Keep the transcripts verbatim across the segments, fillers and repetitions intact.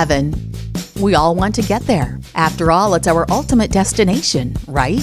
heaven. We all want to get there. After all, it's our ultimate destination, right?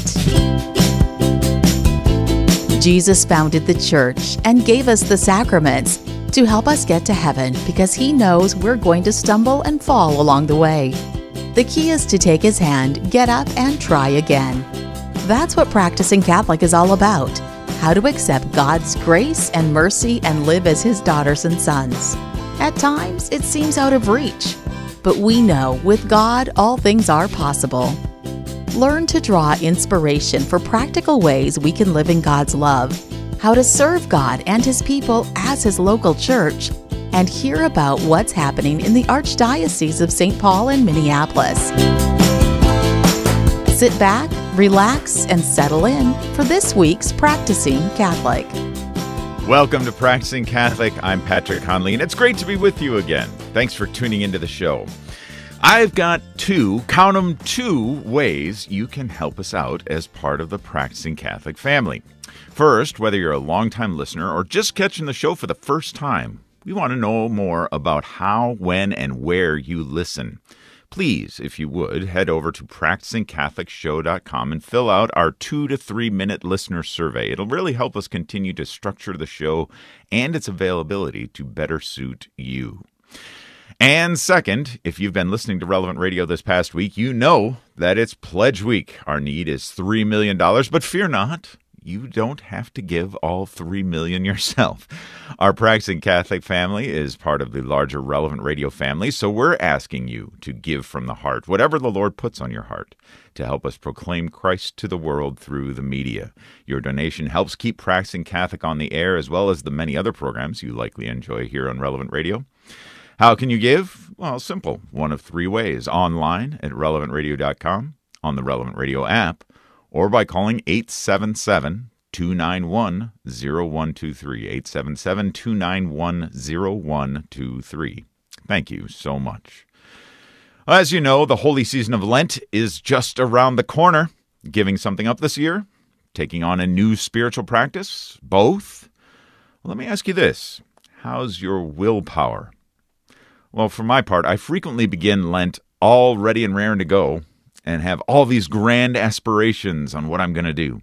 Jesus founded the church and gave us the sacraments to help us get to heaven because he knows we're going to stumble and fall along the way. The key is to take his hand, get up, and try again. That's what Practicing Catholic is all about. How to accept God's grace and mercy and live as his daughters and sons. At times, it seems out of reach. But we know with God, all things are possible. Learn to draw inspiration for practical ways we can live in God's love, how to serve God and his people as his local church, and hear about what's happening in the Archdiocese of Saint Paul and Minneapolis. Sit back, relax, and settle in for this week's Practicing Catholic. Welcome to Practicing Catholic. I'm Patrick Conley, and it's great to be with you again. Thanks for tuning into the show. I've got two, count them, two ways you can help us out as part of the Practicing Catholic family. First, whether you're a longtime listener or just catching the show for the first time, we want to know more about how, when, and where you listen. Please, if you would, head over to practicing catholic show dot com and fill out our two to three minute listener survey. It'll really help us continue to structure the show and its availability to better suit you. And second, if you've been listening to Relevant Radio this past week, you know that it's Pledge Week. Our need is three million dollars, but fear not. You don't have to give all three million dollars yourself. Our Practicing Catholic family is part of the larger Relevant Radio family, so we're asking you to give from the heart, whatever the Lord puts on your heart, to help us proclaim Christ to the world through the media. Your donation helps keep Practicing Catholic on the air, as well as the many other programs you likely enjoy here on Relevant Radio. How can you give? Well, simple. One of three ways. Online at relevant radio dot com, on the Relevant Radio app, or by calling eight seven seven, two nine one, zero one two three, eight seven seven, two nine one, zero one two three. Thank you so much. As you know, the holy season of Lent is just around the corner. Giving something up this year? Taking on a new spiritual practice? Both? Well, let me ask you this. How's your willpower? Well, for my part, I frequently begin Lent all ready and raring to go and have all these grand aspirations on what I'm going to do.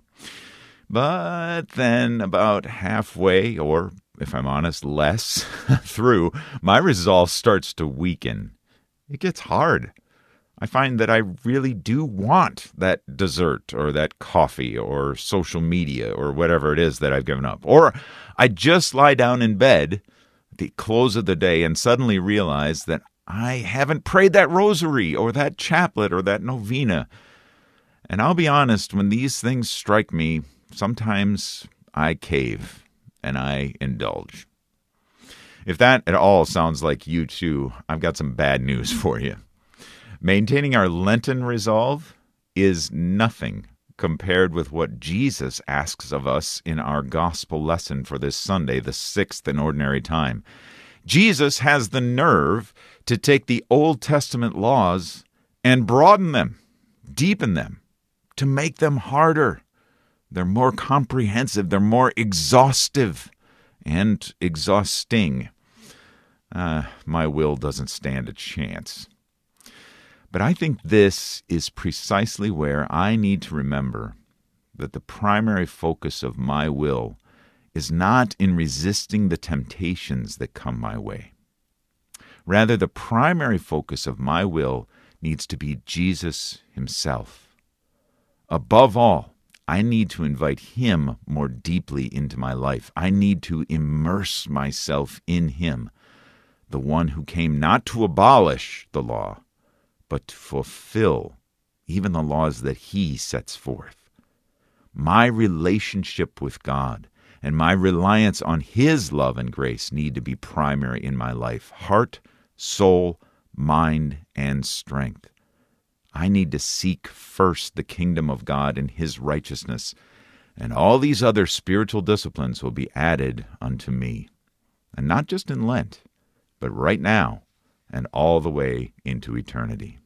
But then about halfway, or if I'm honest, less through, my resolve starts to weaken. It gets hard. I find that I really do want that dessert or that coffee or social media or whatever it is that I've given up. Or I just lie down in bed at the close of the day and suddenly realize that I haven't prayed that rosary or that chaplet or that novena. And I'll be honest, when these things strike me, sometimes I cave and I indulge. If that at all sounds like you too, I've got some bad news for you. Maintaining our Lenten resolve is nothing compared with what Jesus asks of us in our gospel lesson for this Sunday, the sixth in Ordinary Time. Jesus has the nerve to take the Old Testament laws and broaden them, deepen them, to make them harder. They're more comprehensive, they're more exhaustive and exhausting. Uh, my will doesn't stand a chance. But I think this is precisely where I need to remember that the primary focus of my will is not in resisting the temptations that come my way. Rather, the primary focus of my will needs to be Jesus himself. Above all, I need to invite him more deeply into my life. I need to immerse myself in him, the one who came not to abolish the law, but to fulfill even the laws that he sets forth. My relationship with God and my reliance on his love and grace need to be primary in my life. Heart, soul, mind, and strength. I need to seek first the kingdom of God and his righteousness, and all these other spiritual disciplines will be added unto me. And not just in Lent, but right now and all the way into eternity.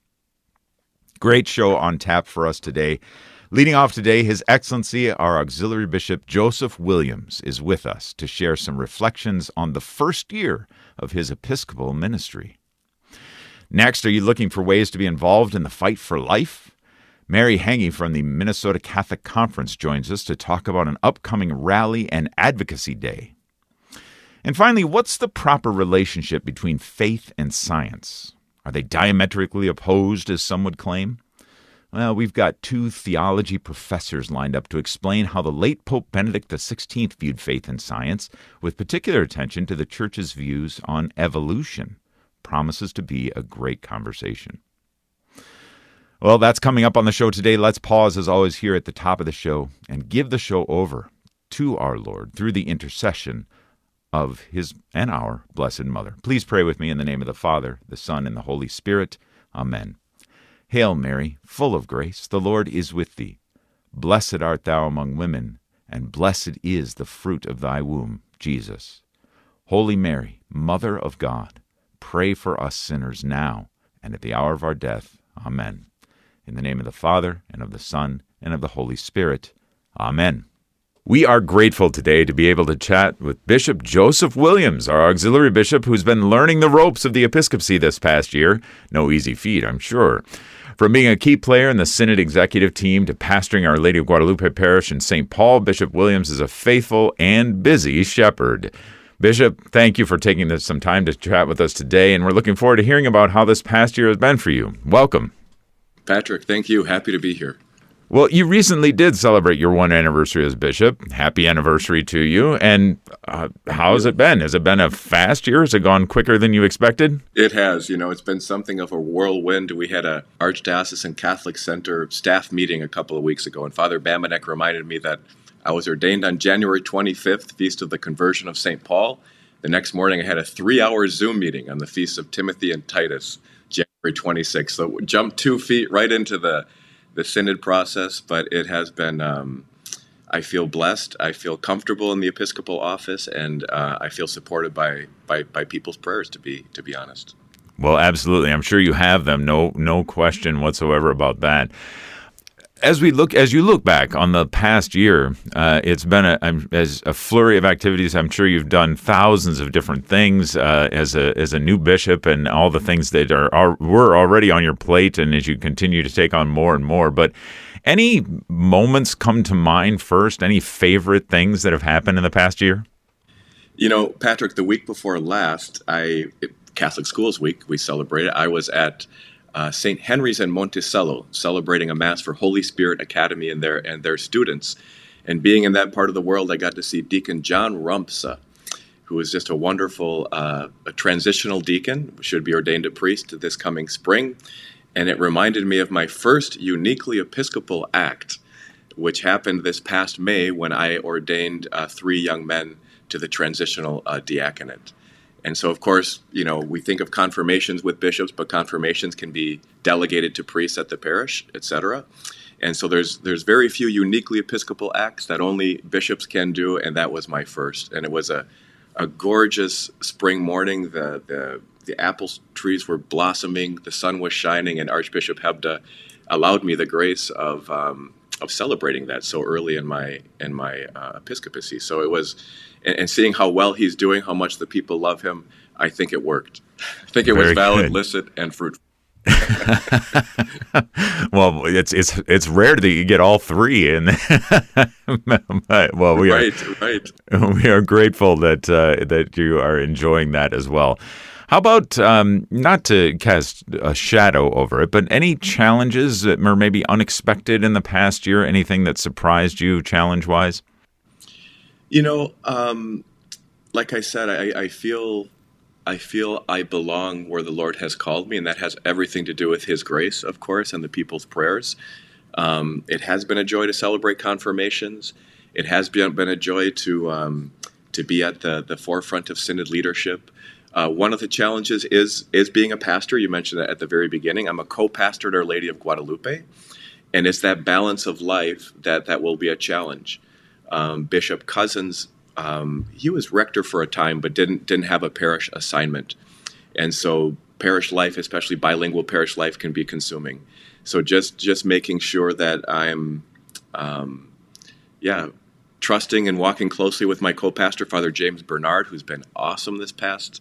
Great show on tap for us today. Leading off today, His Excellency, our Auxiliary Bishop Joseph Williams, is with us to share some reflections on the first year of his Episcopal ministry. Next, are you looking for ways to be involved in the fight for life? Mary Hangy from the Minnesota Catholic Conference joins us to talk about an upcoming rally and advocacy day. And finally, what's the proper relationship between faith and science? Are they diametrically opposed, as some would claim? Well, we've got two theology professors lined up to explain how the late Pope Benedict the sixteenth viewed faith and science, with particular attention to the Church's views on evolution. Promises to be a great conversation. Well, that's coming up on the show today. Let's pause, as always, here at the top of the show and give the show over to our Lord through the intercession of His and our Blessed Mother. Please pray with me in the name of the Father, the Son, and the Holy Spirit. Amen. Hail Mary, full of grace, the Lord is with thee. Blessed art thou among women, and blessed is the fruit of thy womb, Jesus. Holy Mary, Mother of God, pray for us sinners now and at the hour of our death. Amen. In the name of the Father, and of the Son, and of the Holy Spirit. Amen. We are grateful today to be able to chat with Bishop Joseph Williams, our auxiliary bishop, who's been learning the ropes of the episcopacy this past year. No easy feat, I'm sure. From being a key player in the Synod executive team to pastoring Our Lady of Guadalupe Parish in Saint Paul, Bishop Williams is a faithful and busy shepherd. Bishop, thank you for taking this, some time to chat with us today, and we're looking forward to hearing about how this past year has been for you. Welcome. Patrick, thank you. Happy to be here. Well, you recently did celebrate your one anniversary as bishop. Happy anniversary to you. And uh, how has it been? Has it been a fast year? Has it gone quicker than you expected? It has. You know, it's been something of a whirlwind. We had a Archdiocesan Catholic Center staff meeting a couple of weeks ago, and Father Bamanek reminded me that I was ordained on January twenty-fifth, Feast of the Conversion of Saint Paul. The next morning, I had a three-hour Zoom meeting on the Feasts of Timothy and Titus, January twenty-sixth. So jumped two feet right into the the synod process, but it has been, um, I feel blessed, I feel comfortable in the episcopal office, and uh, I feel supported by, by by people's prayers, to be to be honest. Well, absolutely. I'm sure you have them. No no question whatsoever about that. As we look, as you look back on the past year, uh, it's been a, as a flurry of activities. I'm sure you've done thousands of different things uh, as a as a new bishop, and all the things that are, are were already on your plate, and as you continue to take on more and more. But any moments come to mind first? Any favorite things that have happened in the past year? You know, Patrick, the week before last, I Catholic Schools Week, we celebrated. I was at Uh, Saint Henry's in Monticello, celebrating a Mass for Holy Spirit Academy and their and their students. And being in that part of the world, I got to see Deacon John Rumpsa, who is just a wonderful uh, a transitional deacon, should be ordained a priest this coming spring. And it reminded me of my first uniquely Episcopal act, which happened this past May when I ordained uh, three young men to the transitional uh, diaconate. And so, of course, you know, we think of confirmations with bishops, but confirmations can be delegated to priests at the parish, et cetera. And so there's there's very few uniquely Episcopal acts that only bishops can do, and that was my first. And it was a, a gorgeous spring morning. The, the the apple trees were blossoming, the sun was shining, and Archbishop Hebda allowed me the grace of um, of celebrating that so early in my in my uh, episcopacy. So it was. And seeing how well he's doing, how much the people love him, I think it worked. I think it Very was valid, good. licit, and fruitful. Well, it's it's it's rare that you get all three, and well, we are right, right. We are grateful that uh, that you are enjoying that as well. How about um, not to cast a shadow over it, but any challenges that were maybe unexpected in the past year? Anything that surprised you, challenge-wise? You know, um, like I said, I, I feel I feel I belong where the Lord has called me, and that has everything to do with His grace, of course, and the people's prayers. Um, it has been a joy to celebrate confirmations. It has been, been a joy to um, to be at the, the forefront of synod leadership. Uh, one of the challenges is is being a pastor. You mentioned that at the very beginning. I'm a co-pastor at Our Lady of Guadalupe, and it's that balance of life that, that will be a challenge. Um, Bishop Cousins, um, he was rector for a time, but didn't didn't have a parish assignment. And so parish life, especially bilingual parish life, can be consuming. So just just making sure that I'm, um, yeah, trusting and walking closely with my co-pastor, Father James Bernard, who's been awesome this past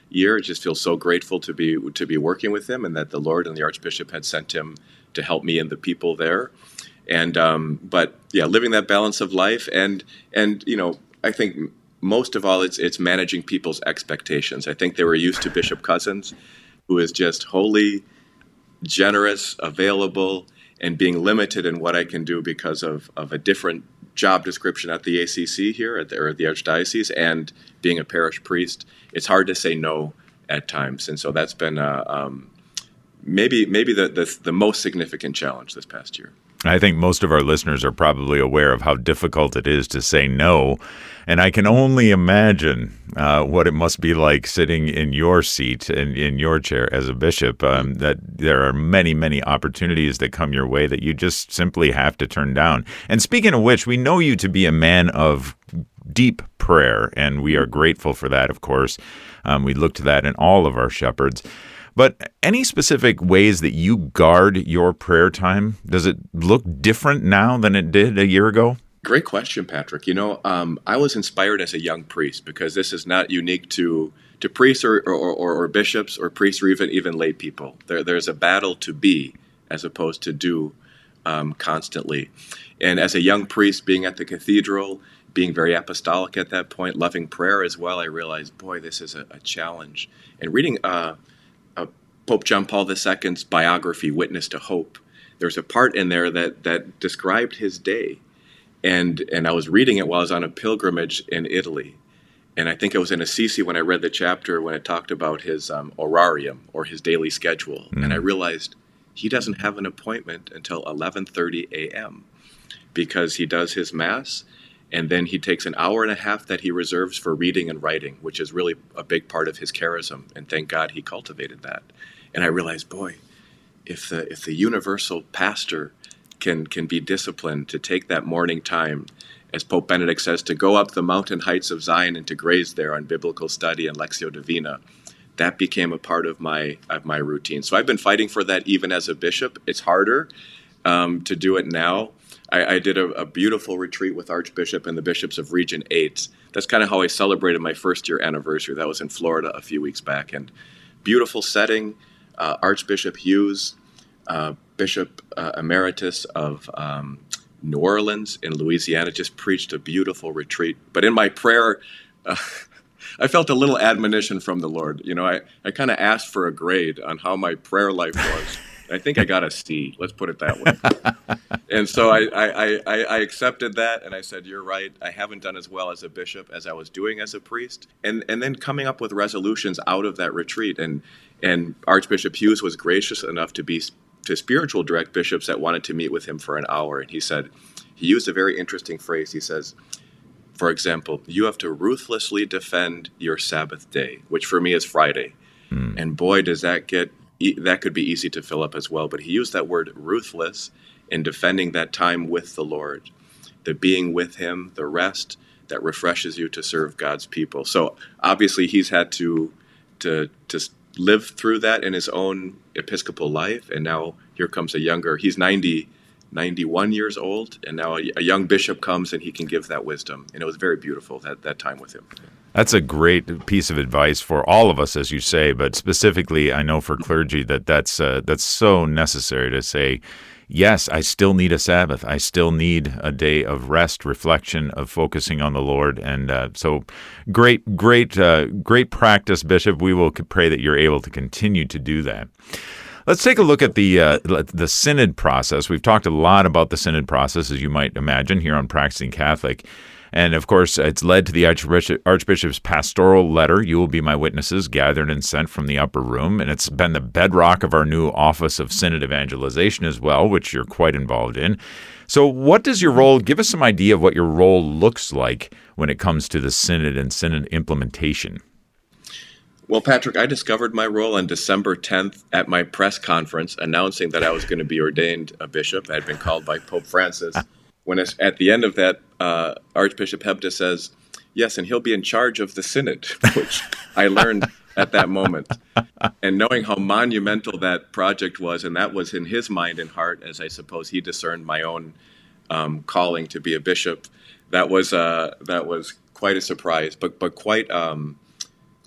year. I just feel so grateful to be to be working with him, and that the Lord and the Archbishop had sent him to help me and the people there. And um, but yeah, living that balance of life, and and you know, I think most of all, it's it's managing people's expectations. I think they were used to Bishop Cozzens, who is just holy, generous, available, and being limited in what I can do because of, of a different job description at the A C C here, at the, or at the Archdiocese, and being a parish priest. It's hard to say no at times. And so that's been uh, um, maybe maybe the, the the most significant challenge this past year. I think most of our listeners are probably aware of how difficult it is to say no. And I can only imagine uh, what it must be like sitting in your seat and in, in your chair as a bishop, um, that there are many, many opportunities that come your way that you just simply have to turn down. And speaking of which, we know you to be a man of deep prayer, and we are grateful for that, of course. Um, we look to that in all of our shepherds. But any specific ways that you guard your prayer time? Does it look different now than it did a year ago? Great question, Patrick. You know, um, I was inspired as a young priest, because this is not unique to to priests or or, or, or bishops or priests or even even lay people. There there's a battle to be as opposed to do um, constantly. And as a young priest, being at the cathedral, being very apostolic at that point, loving prayer as well, I realized, boy, this is a, a challenge. And reading uh, uh, Pope John Paul the Second's biography, Witness to Hope, there's a part in there that that described his day. And and I was reading it while I was on a pilgrimage in Italy. And I think it was in Assisi when I read the chapter when it talked about his um, orarium, or his daily schedule. Mm. And I realized he doesn't have an appointment until eleven thirty a.m. because he does his Mass, and then he takes an hour and a half that he reserves for reading and writing, which is really a big part of his charism. And thank God he cultivated that. And I realized, boy, if the if the universal pastor can can be disciplined to take that morning time, as Pope Benedict says, to go up the mountain heights of Zion and to graze there on biblical study and Lectio Divina, that became a part of my of my routine. So I've been fighting for that even as a bishop. It's harder um, to do it now. I, I did a, a beautiful retreat with Archbishop and the bishops of Region eight. That's kind of how I celebrated my first year anniversary. That was in Florida a few weeks back. And beautiful setting, uh, Archbishop Hughes, uh, Bishop uh, Emeritus of um, New Orleans in Louisiana, just preached a beautiful retreat. But in my prayer, uh, I felt a little admonition from the Lord. You know, I, I kind of asked for a grade on how my prayer life was. I think I got a C, let's put it that way. And so I, I, I, I accepted that, and I said, you're right, I haven't done as well as a bishop as I was doing as a priest. And and then coming up with resolutions out of that retreat. And, and Archbishop Hughes was gracious enough to be to spiritual direct bishops that wanted to meet with him for an hour. And he said, he used a very interesting phrase. He says, for example, you have to ruthlessly defend your Sabbath day, which for me is Friday. Mm. And boy, does that get, that could be easy to fill up as well. But he used that word ruthless in defending that time with the Lord, the being with him, the rest that refreshes you to serve God's people. So obviously he's had to, to, to live through that in his own episcopal life. And now here comes a younger, he's ninety, ninety-one years old. And now a, a young bishop comes and he can give that wisdom. And it was very beautiful, that, that time with him. That's a great piece of advice for all of us, as you say, but specifically, I know for clergy that that's uh, that's so necessary to say, yes, I still need a Sabbath. I still need a day of rest, reflection, of focusing on the Lord. And uh, so great, great, uh, great practice, Bishop. We will pray that you're able to continue to do that. Let's take a look at the uh, the synod process. We've talked a lot about the synod process, as you might imagine, here on Practicing Catholic. And, of course, it's led to the Archbishop, Archbishop's pastoral letter, You Will Be My Witnesses, gathered and sent from the upper room. And it's been the bedrock of our new Office of Synod Evangelization as well, which you're quite involved in. So what does your role, give us some idea of what your role looks like when it comes to the synod and synod implementation. Well, Patrick, I discovered my role on December tenth at my press conference announcing that I was going to be ordained a bishop. I had been called by Pope Francis. When it's at the end of that, uh, Archbishop Hebda says, yes, and he'll be in charge of the synod, which I learned at that moment. And knowing how monumental that project was, and that was in his mind and heart, as I suppose he discerned my own um, calling to be a bishop, that was uh, that was quite a surprise, but but quite um,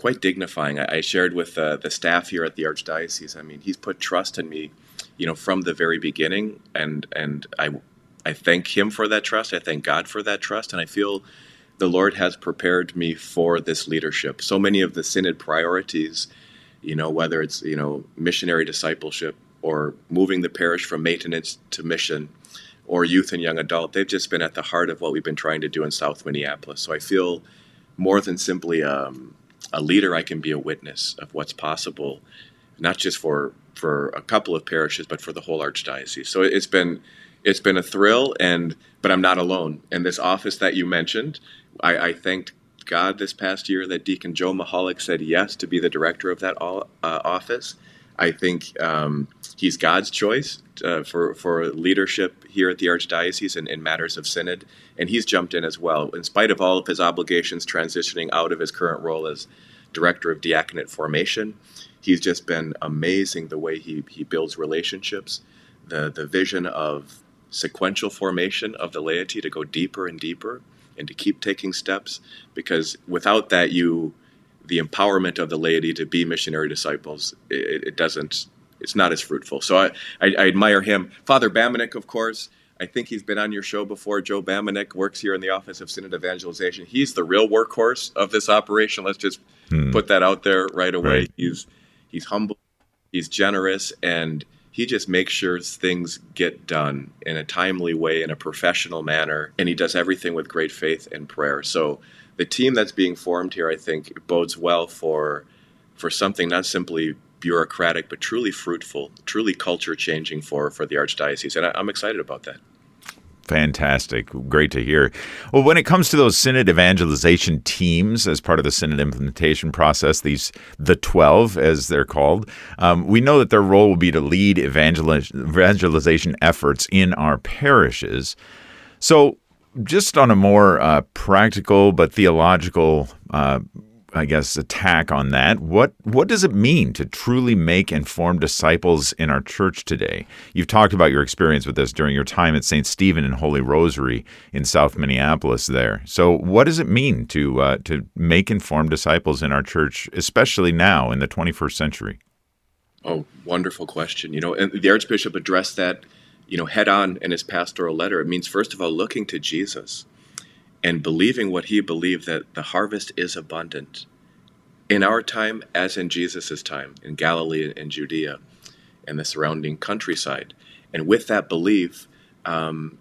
quite dignifying. I, I shared with uh, the staff here at the Archdiocese. I mean, he's put trust in me, you know, from the very beginning, and and I I thank him for that trust. I thank God for that trust, and I feel the Lord has prepared me for this leadership. So many of the synod priorities, you know, whether it's, you know, missionary discipleship or moving the parish from maintenance to mission, or youth and young adult, they've just been at the heart of what we've been trying to do in South Minneapolis. So I feel more than simply um, a leader, I can be a witness of what's possible, not just for for a couple of parishes, but for the whole Archdiocese. So it's been it's been a thrill, and but I'm not alone. And this office that you mentioned, I, I thanked God this past year that Deacon Joe Mahalik said yes to be the director of that all, uh, office. I think um, he's God's choice uh, for, for leadership here at the Archdiocese in, in matters of synod, and he's jumped in as well. In spite of all of his obligations transitioning out of his current role as director of diaconate formation, he's just been amazing the way he, he builds relationships, the, the vision of sequential formation of the laity to go deeper and deeper and to keep taking steps, because without that, you the empowerment of the laity to be missionary disciples, it, it doesn't, it's not as fruitful. So I, I, I admire him. Father Bamanek, of course, I think he's been on your show before. Joe Bamanek works here in the Office of Synod Evangelization. He's the real workhorse of this operation. Let's just hmm. put that out there right away. Right. He's he's humble, he's generous, and he just makes sure things get done in a timely way, in a professional manner, and he does everything with great faith and prayer. So the team that's being formed here, I think, bodes well for for something not simply bureaucratic, but truly fruitful, truly culture-changing for, for the Archdiocese. And I, I'm excited about that. Fantastic. Great to hear. Well, when it comes to those synod evangelization teams as part of the synod implementation process, these the twelve, as they're called, um, we know that their role will be to lead evangeliz- evangelization efforts in our parishes. So just on a more uh, practical but theological, uh, I guess, attack on that, what what does it mean to truly make informed disciples in our church today? You've talked about your experience with this during your time at Saint Stephen and Holy Rosary in South Minneapolis there. So what does it mean to uh, to make informed disciples in our church, especially now in the twenty-first century? Oh, wonderful question. You know, and the Archbishop addressed that, you know, head on in his pastoral letter. It means, first of all, looking to Jesus and believing what he believed, that the harvest is abundant in our time as in Jesus's time, in Galilee and Judea and the surrounding countryside. And with that belief, um,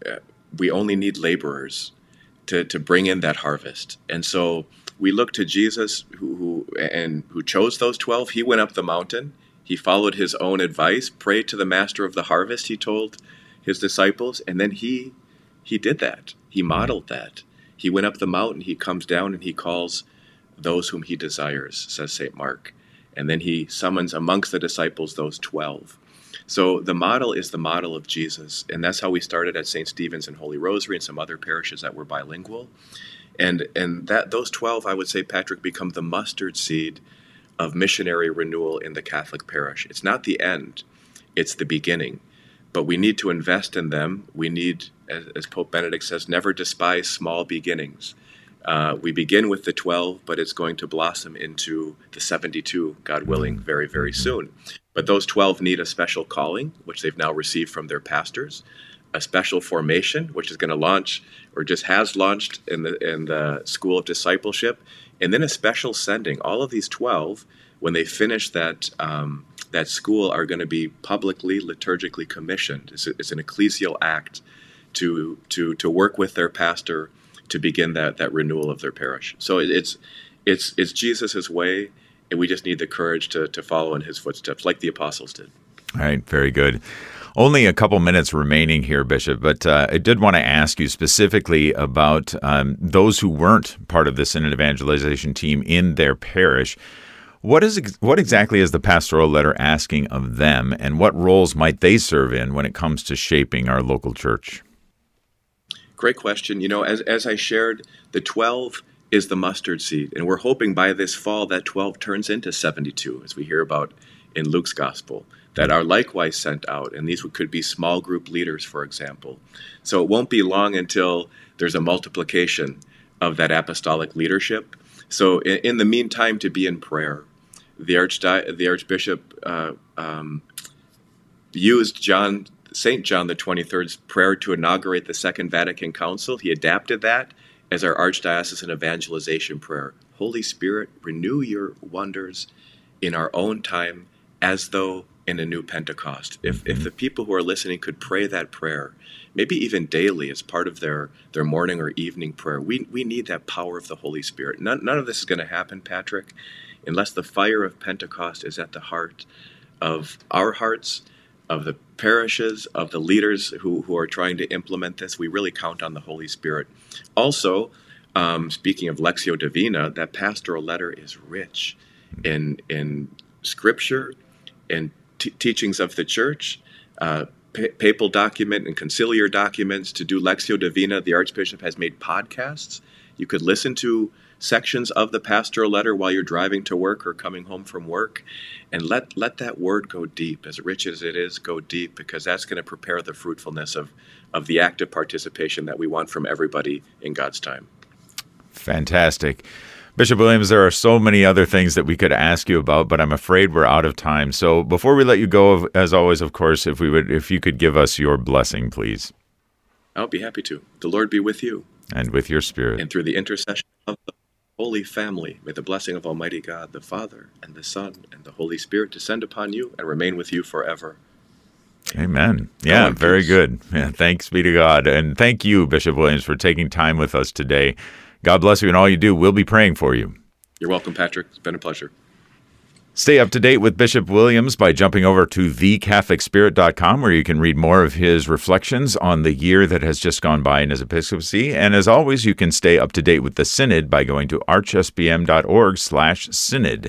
we only need laborers to, to bring in that harvest. And so we look to Jesus, who, who and who chose those twelve. He went up the mountain. He followed his own advice. Pray to the master of the harvest, he told his disciples. And then he he did that. He modeled that. He went up the mountain. He comes down and he calls those whom he desires, says Saint Mark. And then he summons amongst the disciples those twelve. So the model is the model of Jesus. And that's how we started at Saint Stephen's and Holy Rosary and some other parishes that were bilingual. And and that those twelve, I would say, Patrick, become the mustard seed of missionary renewal in the Catholic parish. It's not the end, it's the beginning. But we need to invest in them. We need, as, as Pope Benedict says, never despise small beginnings. Uh, we begin with the twelve, but it's going to blossom into the seventy-two, God willing, very, very soon. But those twelve need a special calling, which they've now received from their pastors, a special formation, which is going to launch, or just has launched in the in the School of Discipleship, and then a special sending. All of these twelve, when they finish that um, that school, are going to be publicly, liturgically commissioned. It's, a, it's an ecclesial act to to to work with their pastor to begin that that renewal of their parish. So it, it's it's it's Jesus's way, and we just need the courage to to follow in his footsteps, like the apostles did. All right, very good. Only a couple minutes remaining here, Bishop, but uh, I did want to ask you specifically about um, those who weren't part of the Synod evangelization team in their parish. What is ex- what exactly is the pastoral letter asking of them, and what roles might they serve in when it comes to shaping our local church? Great question. You know, as as I shared, the twelve is the mustard seed, and we're hoping by this fall that twelve turns into seventy-two, as we hear about in Luke's gospel, that are likewise sent out. And these could be small group leaders, for example. So it won't be long until there's a multiplication of that apostolic leadership. So in, in the meantime, to be in prayer. The, Archdi- the Archbishop uh, um, used John Saint John the twenty-third's prayer to inaugurate the Second Vatican Council. He adapted that as our Archdiocesan evangelization prayer. Holy Spirit, renew your wonders in our own time as though in a new Pentecost. If if the people who are listening could pray that prayer, maybe even daily as part of their, their morning or evening prayer, we, we need that power of the Holy Spirit. None, none of this is going to happen, Patrick, unless the fire of Pentecost is at the heart of our hearts, of the parishes, of the leaders who, who are trying to implement this. We really count on the Holy Spirit. Also, um, speaking of Lectio Divina, that pastoral letter is rich in in scripture, in t- teachings of the church, uh, pa- papal document and conciliar documents. To do Lectio Divina, the Archbishop has made podcasts. You could listen to sections of the pastoral letter while you're driving to work or coming home from work, and let let that word go deep. As rich as it is, go deep, because that's going to prepare the fruitfulness of of the active participation that we want from everybody in God's time. Fantastic. Bishop Williams, there are so many other things that we could ask you about, but I'm afraid we're out of time. So before we let you go, as always, of course, if we would, if you could give us your blessing, please. I'll be happy to. The Lord be with you. And with your spirit. And through the intercession of the Holy Family, may the blessing of Almighty God, the Father, and the Son, and the Holy Spirit descend upon you and remain with you forever. Amen. Yeah, very peace. Good. Yeah, thanks be to God. And thank you, Bishop Williams, for taking time with us today. God bless you in all you do. We'll be praying for you. You're welcome, Patrick. It's been a pleasure. Stay up to date with Bishop Williams by jumping over to the catholic spirit dot com, where you can read more of his reflections on the year that has just gone by in his episcopacy. And as always, you can stay up to date with the Synod by going to archsbm.org slash synod.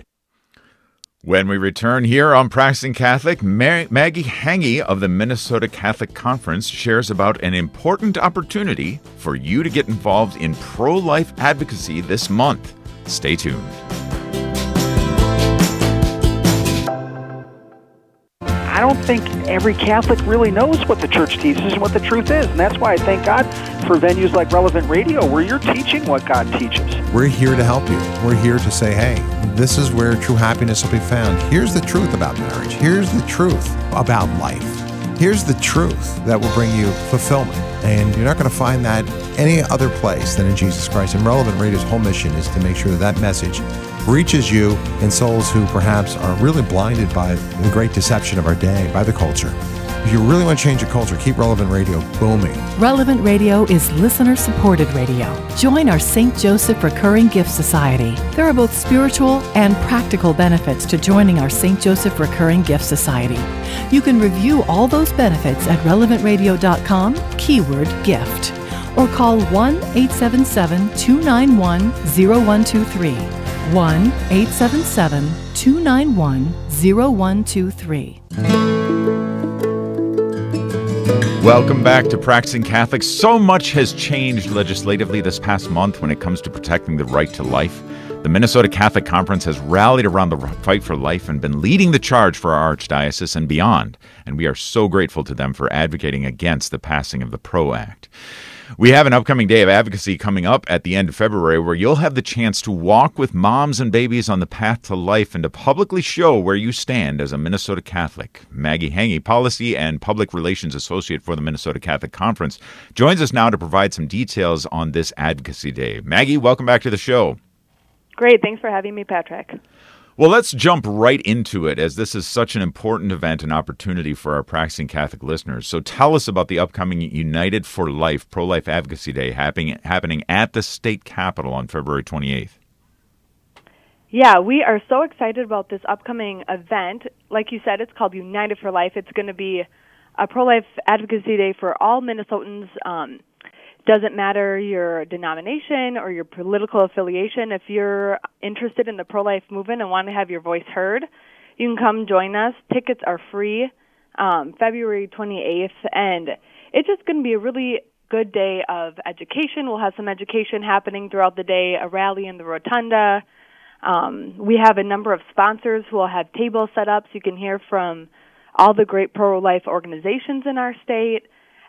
When we return here on Practicing Catholic, Mar- Maggie Hange of the Minnesota Catholic Conference shares about an important opportunity for you to get involved in pro-life advocacy this month. Stay tuned. I don't think every Catholic really knows what the Church teaches and what the truth is. And that's why I thank God for venues like Relevant Radio, where you're teaching what God teaches. We're here to help you. We're here to say, hey, this is where true happiness will be found. Here's the truth about marriage. Here's the truth about life. Here's the truth that will bring you fulfillment. And you're not going to find that any other place than in Jesus Christ. And Relevant Radio's whole mission is to make sure that that message reaches you and souls who perhaps are really blinded by the great deception of our day, by the culture. If you really want to change the culture, keep Relevant Radio booming. Relevant Radio is listener-supported radio. Join our Saint Joseph Recurring Gift Society. There are both spiritual and practical benefits to joining our Saint Joseph Recurring Gift Society. You can review all those benefits at relevant radio dot com, keyword gift, or call one eight seven seven, two nine one, zero one two three. one eight seven seven, two nine one, zero one two three. Welcome back to Practicing Catholic. So much has changed legislatively this past month when it comes to protecting the right to life. The Minnesota Catholic Conference has rallied around the fight for life and been leading the charge for our archdiocese and beyond. And we are so grateful to them for advocating against the passing of the PRO Act. We have an upcoming day of advocacy coming up at the end of February where you'll have the chance to walk with moms and babies on the path to life and to publicly show where you stand as a Minnesota Catholic. Maggie Hange, Policy and Public Relations Associate for the Minnesota Catholic Conference, joins us now to provide some details on this Advocacy Day. Maggie, welcome back to the show. Great. Thanks for having me, Patrick. Well, let's jump right into it, as this is such an important event and opportunity for our practicing Catholic listeners. So tell us about the upcoming United for Life Pro-Life Advocacy Day happening, happening at the state capitol on February twenty-eighth. Yeah, we are so excited about this upcoming event. Like you said, it's called United for Life. It's going to be a pro-life advocacy day for all Minnesotans. Um, Doesn't matter your denomination or your political affiliation. If you're interested in the pro-life movement and want to have your voice heard, you can come join us. Tickets are free, um, February twenty-eighth, and it's just going to be a really good day of education. We'll have some education happening throughout the day, a rally in the Rotunda. Um, we have a number of sponsors who will have tables set up so you can hear from all the great pro-life organizations in our state.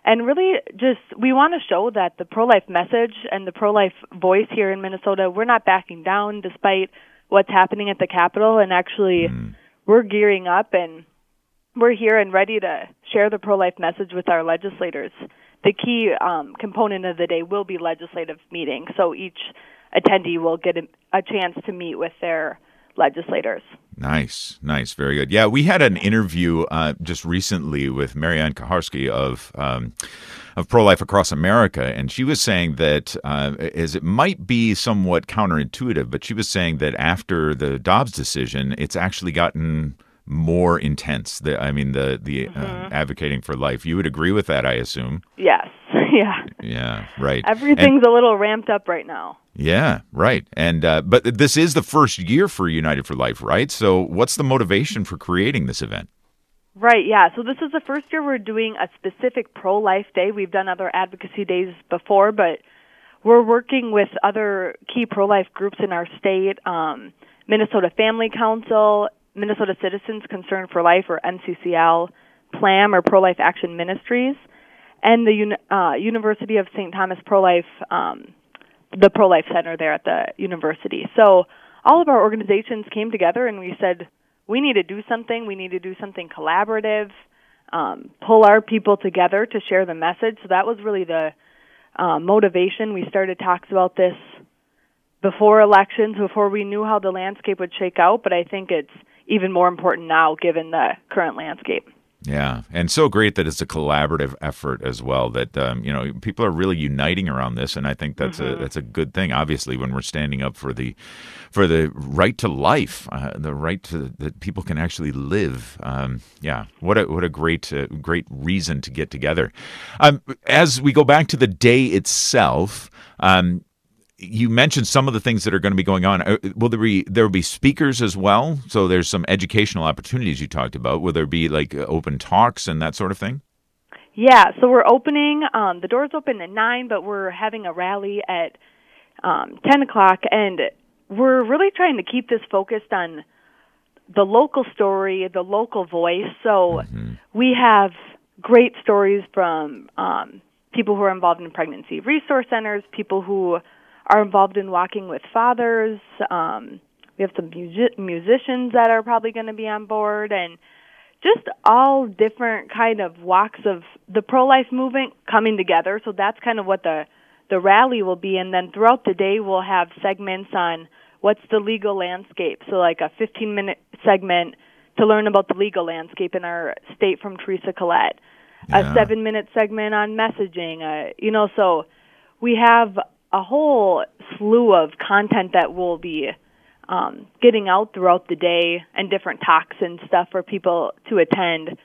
and really just we want to show that the pro-life message and the pro-life voice here in Minnesota, we're not backing down despite what's happening at the Capitol, and actually mm. we're gearing up and we're here and ready to share the pro-life message with our legislators. The key um, component of the day will be legislative meetings, so each attendee will get a, a chance to meet with their legislators. Nice, nice, very good. Yeah, we had an interview uh, just recently with Marianne Kaharski of um, of Pro-Life Across America, and she was saying that, uh, as it might be somewhat counterintuitive, but she was saying that after the Dobbs decision, it's actually gotten more intense. The, I mean, the the mm-hmm. uh, advocating for life. You would agree with that, I assume? Yes. Yeah. Yeah. Right. Everything's and, a little ramped up right now. Yeah. Right. And uh, but this is the first year for United for Life, right? So, what's the motivation for creating this event? Right. Yeah. So this is the first year we're doing a specific pro-life day. We've done other advocacy days before, but we're working with other key pro-life groups in our state: um, Minnesota Family Council, Minnesota Citizens Concerned for Life, or M C C L, PLAM, or Pro-Life Action Ministries, and the uni- uh, University of Saint Thomas Pro-Life, um, the Pro-Life Center there at the university. So all of our organizations came together and we said, we need to do something. We need to do something collaborative, um, pull our people together to share the message. So that was really the uh, motivation. We started talks about this before elections, before we knew how the landscape would shake out, but I think it's even more important now given the current landscape. Yeah, and so great that it's a collaborative effort as well, that um, you know, people are really uniting around this, and I think that's mm-hmm. a that's a good thing. Obviously, when we're standing up for the for the right to life, uh, the right to that people can actually live. Um, yeah, what a what a great uh, great reason to get together. Um, as we go back to the day itself. Um, You mentioned some of the things that are going to be going on. Will there be there will be speakers as well? So there's some educational opportunities you talked about. Will there be like open talks and that sort of thing? Yeah, so we're opening. Um, the doors open at nine, but we're having a rally at um, ten o'clock, and we're really trying to keep this focused on the local story, the local voice. So mm-hmm. we have great stories from um, people who are involved in pregnancy resource centers, people who are involved in Walking with Fathers. Um, we have some music- musicians that are probably going to be on board, and just all different kind of walks of the pro-life movement coming together. So that's kind of what the, the rally will be. And then throughout the day, we'll have segments on what's the legal landscape. So like a fifteen-minute segment to learn about the legal landscape in our state from Teresa Collette, yeah. a seven-minute segment on messaging. Uh, you know, so we have a whole slew of content that will be um, getting out throughout the day, and different talks and stuff for people to attend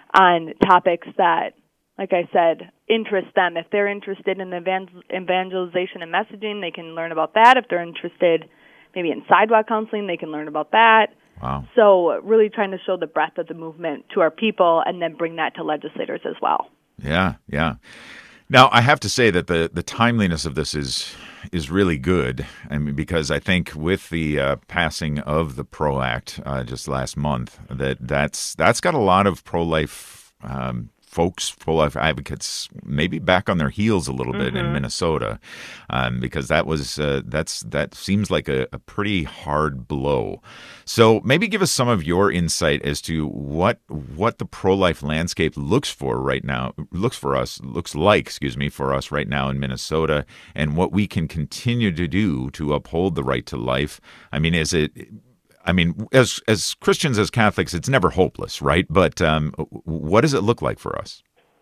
on topics that, like I said, interest them. If they're interested in evangel- evangelization and messaging, they can learn about that. If they're interested maybe in sidewalk counseling, they can learn about that. Wow. So really trying to show the breadth of the movement to our people and then bring that to legislators as well. Yeah, yeah. Now, I have to say that the, the timeliness of this is is really good. I mean, because I think with the uh, passing of the PRO Act uh, just last month, that that's that's got a lot of pro-life um, folks, pro-life advocates, maybe back on their heels a little bit mm-hmm. in Minnesota, um, because that was uh, that's that seems like a, a pretty hard blow. So maybe give us some of your insight as to what what the pro-life landscape looks for right now, looks for us, looks like, excuse me, for us right now in Minnesota, and what we can continue to do to uphold the right to life. I mean, is it? I mean, as as Christians, as Catholics, it's never hopeless, right? But um, what does it look like for us?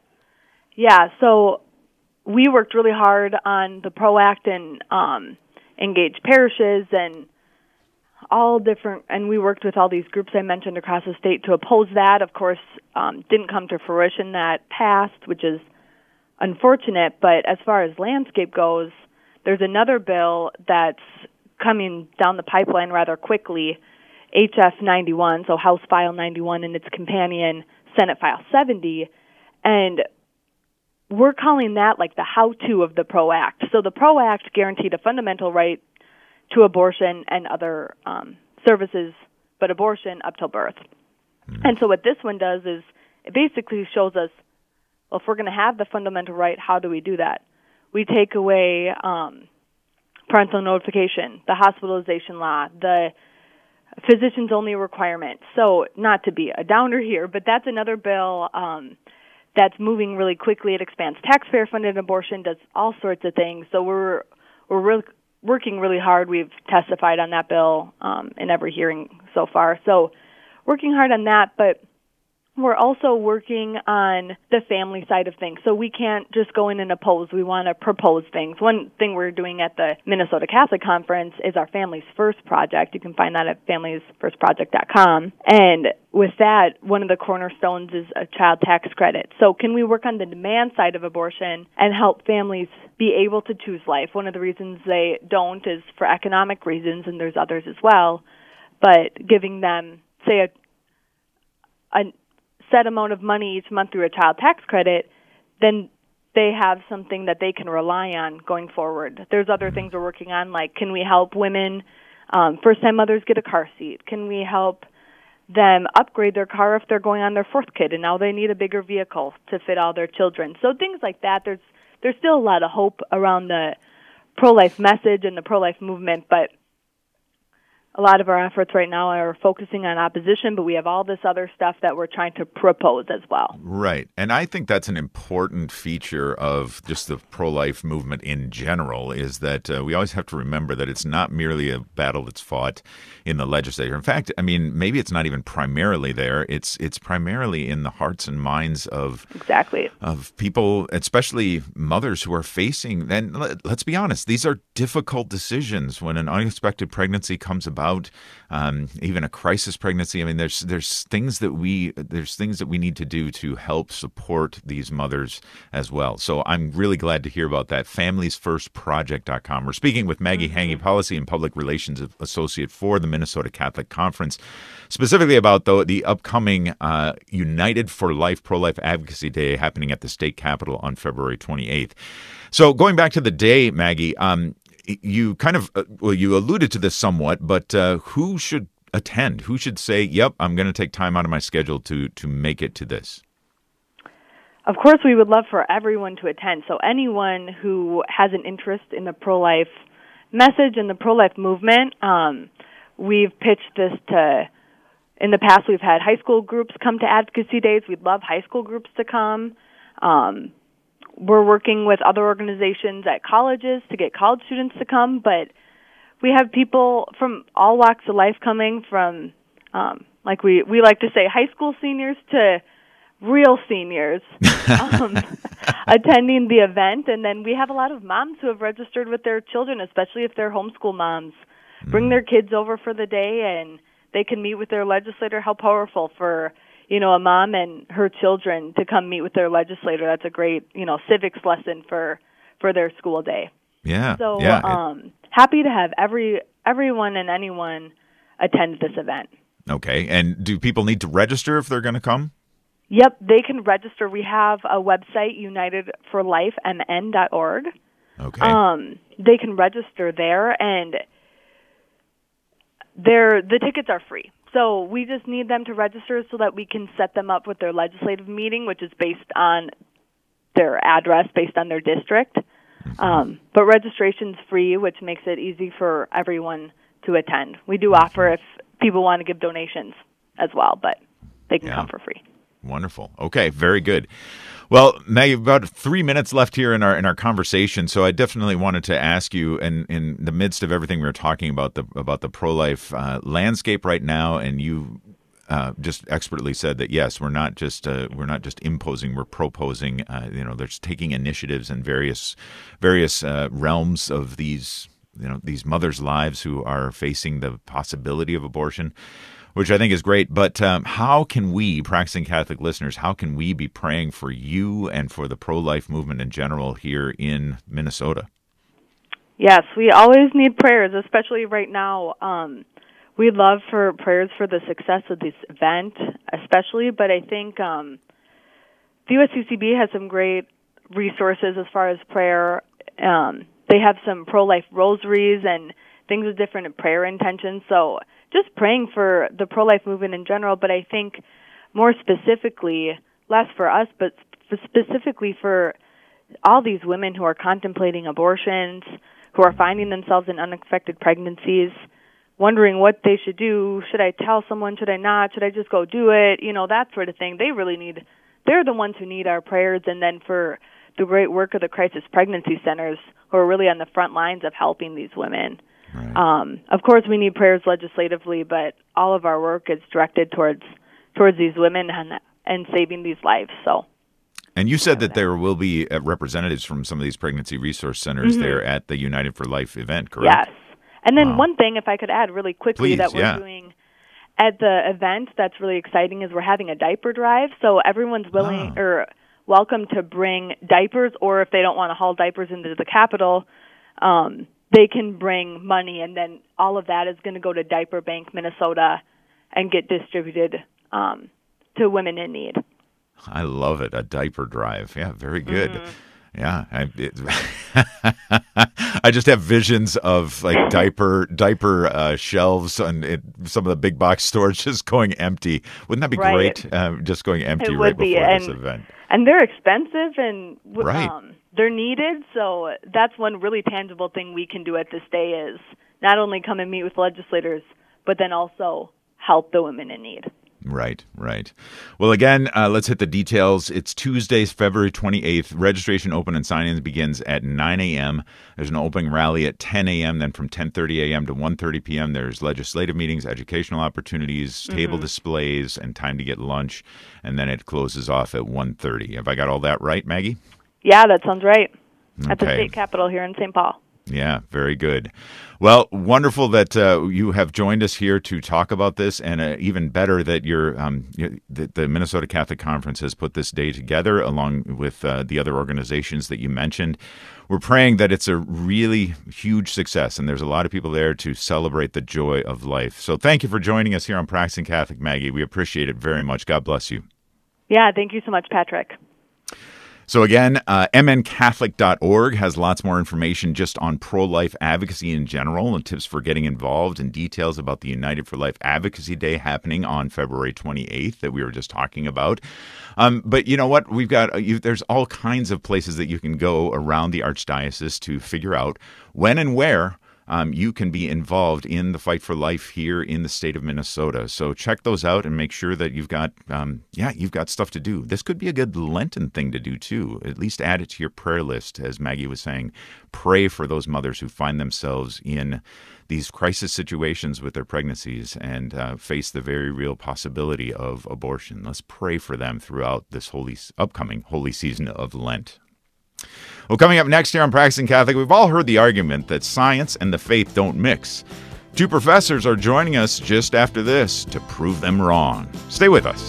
Yeah, so we worked really hard on the PRO Act and um, engaged parishes and all different, and we worked with all these groups I mentioned across the state to oppose that. Of course, um, didn't come to fruition. That passed, which is unfortunate. But as far as landscape goes, there's another bill that's coming down the pipeline rather quickly, H F ninety-one, so House File ninety-one and its companion, Senate File seventy, and we're calling that like the how-to of the PRO Act. So the PRO Act guaranteed a fundamental right to abortion and other um, services, but abortion up till birth. Mm-hmm. And so what this one does is it basically shows us well, if we're going to have the fundamental right, how do we do that? We take away um, parental notification, the hospitalization law, the physicians only requirement. So not to be a downer here, but that's another bill um, that's moving really quickly. It expands taxpayer-funded abortion, does all sorts of things. So we're we're really working really hard. We've testified on that bill um, in every hearing so far. So working hard on that, but we're also working on the family side of things. So we can't just go in and oppose. We want to propose things. One thing we're doing at the Minnesota Catholic Conference is our Families First project. You can find that at families first project dot com. And with that, one of the cornerstones is a child tax credit. So can we work on the demand side of abortion and help families be able to choose life? One of the reasons they don't is for economic reasons, and there's others as well. But giving them, say, a a set amount of money each month through a child tax credit, then they have something that they can rely on going forward. There's other things we're working on, like can we help women, um, first-time mothers get a car seat? Can we help them upgrade their car if they're going on their fourth kid and now they need a bigger vehicle to fit all their children? So things like that. There's there's still a lot of hope around the pro-life message and the pro-life movement, but a lot of our efforts right now are focusing on opposition, but we have all this other stuff that we're trying to propose as well. Right. And I think that's an important feature of just the pro-life movement in general, is that uh, we always have to remember that it's not merely a battle that's fought in the legislature. In fact, I mean, maybe it's not even primarily there. It's it's primarily in the hearts and minds of exactly of people, especially mothers who are facing, and let's be honest, these are difficult decisions when an unexpected pregnancy comes about. About um, even a crisis pregnancy. I mean, there's there's things that we there's things that we need to do to help support these mothers as well. So I'm really glad to hear about that. families first project dot com. We're speaking with Maggie mm-hmm. Hange, Policy and Public Relations Associate for the Minnesota Catholic Conference, specifically about the, the upcoming uh, United for Life Pro-Life Advocacy Day happening at the state capitol on February twenty-eighth. So going back to the day, Maggie, um, you kind of, well, you alluded to this somewhat, but uh, who should attend? Who should say, yep, I'm going to take time out of my schedule to, to make it to this? Of course, we would love for everyone to attend. So anyone who has an interest in the pro-life message and the pro-life movement, um, we've pitched this to, in the past we've had high school groups come to advocacy days. We'd love high school groups to come. Um We're working with other organizations at colleges to get college students to come, but we have people from all walks of life coming, from, um, like we, we like to say, high school seniors to real seniors um, attending the event. And then we have a lot of moms who have registered with their children, especially if they're homeschool moms. Bring their kids over for the day, and they can meet with their legislator. How powerful for you know, a mom and her children to come meet with their legislator. That's a great, you know, civics lesson for, for their school day. Yeah. So yeah. um, happy to have every everyone and anyone attend this event. Okay. And do people need to register if they're going to come? Yep, they can register. We have a website, united for life m n dot org. Okay. Um, they can register there, and they're, the tickets are free. So we just need them to register so that we can set them up with their legislative meeting, which is based on their address, based on their district. Um, but registration's free, which makes it easy for everyone to attend. We do offer if people want to give donations as well, but they can yeah. come for free. Wonderful. Okay, very good. Well, Maggie, about three minutes left here in our in our conversation, so I definitely wanted to ask you, in, in the midst of everything we were talking about the about the pro-life uh, landscape right now, and you uh, just expertly said that yes, we're not just uh, we're not just imposing, we're proposing. Uh, you know, there's taking initiatives in various various uh, realms of these you know these mothers' lives who are facing the possibility of abortion, which I think is great. But um, how can we, practicing Catholic listeners, how can we be praying for you and for the pro-life movement in general here in Minnesota? Yes, we always need prayers, especially right now. Um, we'd love for prayers for the success of this event, especially, but I think um, the U S C C B has some great resources as far as prayer. Um, they have some pro-life rosaries and things with different prayer intentions, so just praying for the pro-life movement in general, but I think more specifically, less for us, but specifically for all these women who are contemplating abortions, who are finding themselves in unexpected pregnancies, wondering what they should do. Should I tell someone? Should I not? Should I just go do it? You know, that sort of thing. They really need, they're the ones who need our prayers. And then for the great work of the Crisis Pregnancy Centers, who are really on the front lines of helping these women. Right. Um, of course, we need prayers legislatively, but all of our work is directed towards towards these women and and saving these lives. So. And you said that there will be uh, representatives from some of these pregnancy resource centers mm-hmm. there at the United for Life event, correct? Yes. And then wow. one thing, if I could add really quickly, Please, that we're yeah. doing at the event that's really exciting is we're having a diaper drive. So everyone's willing oh. or welcome to bring diapers, or if they don't want to haul diapers into the Capitol, um, they can bring money, and then all of that is going to go to Diaper Bank Minnesota and get distributed um, to women in need. I love it. A diaper drive. Yeah, very good. Mm-hmm. Yeah. I, it, I just have visions of like diaper diaper uh, shelves and it, some of the big box stores just going empty. Wouldn't that be right. great? Uh, just going empty it right would be. before and, this event. And they're expensive and right. um, they're needed. So that's one really tangible thing we can do at this day is not only come and meet with legislators, but then also help the women in need. Right, right. Well, again, uh, let's hit the details. It's Tuesday, February twenty-eighth. Registration open and sign-in begins at nine a.m. There's an opening rally at ten a.m. Then from ten thirty a.m. to one thirty p.m. there's legislative meetings, educational opportunities, mm-hmm. table displays, and time to get lunch. And then it closes off at one thirty. Have I got all that right, Maggie? Yeah, that sounds right. Okay. At the state capitol here in Saint Paul. Yeah, very good. Well, wonderful that uh, you have joined us here to talk about this, and uh, even better that you're um, you, the, the Minnesota Catholic Conference has put this day together along with uh, the other organizations that you mentioned. We're praying that it's a really huge success, and there's a lot of people there to celebrate the joy of life. So thank you for joining us here on Practicing Catholic, Maggie. We appreciate it very much. God bless you. Yeah, thank you so much, Patrick. So again, uh, m n catholic dot org has lots more information just on pro-life advocacy in general and tips for getting involved and details about the United for Life Advocacy Day happening on February twenty-eighth that we were just talking about. Um, but you know what? We've got uh, you, there's all kinds of places that you can go around the Archdiocese to figure out when and where Um, you can be involved in the fight for life here in the state of Minnesota. So check those out and make sure that you've got, um, yeah, you've got stuff to do. This could be a good Lenten thing to do too. At least add it to your prayer list, as Maggie was saying. Pray for those mothers who find themselves in these crisis situations with their pregnancies and uh, face the very real possibility of abortion. Let's pray for them throughout this holy, upcoming holy season of Lent. Well, coming up next here on Practicing Catholic, we've all heard the argument that science and the faith don't mix. Two professors are joining us just after this to prove them wrong. Stay with us.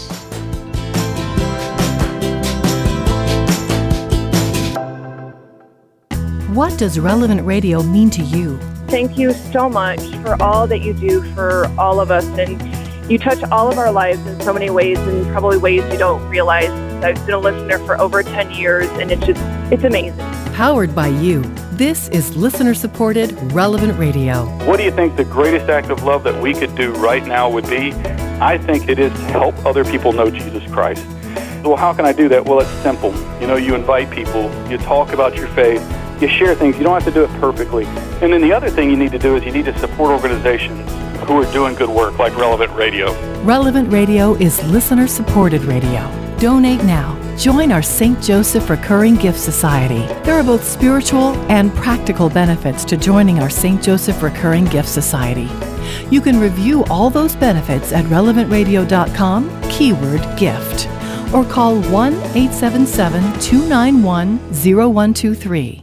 What does Relevant Radio mean to you? Thank you so much for all that you do for all of us. And you touch all of our lives in so many ways, and probably ways you don't realize. I've been a listener for over ten years, and it's just, it's amazing. Powered by you. This is listener-supported Relevant Radio. What do you think the greatest act of love that we could do right now would be? I think it is to help other people know Jesus Christ. Well, how can I do that? Well, it's simple. You know, you invite people, you talk about your faith, you share things. You don't have to do it perfectly. And then the other thing you need to do is you need to support organizations who are doing good work, like Relevant Radio. Relevant Radio is listener-supported radio. Donate now. Join our Saint Joseph Recurring Gift Society. There are both spiritual and practical benefits to joining our Saint Joseph Recurring Gift Society. You can review all those benefits at relevant radio dot com, keyword gift, or call one eight seven seven, two nine one, zero one two three.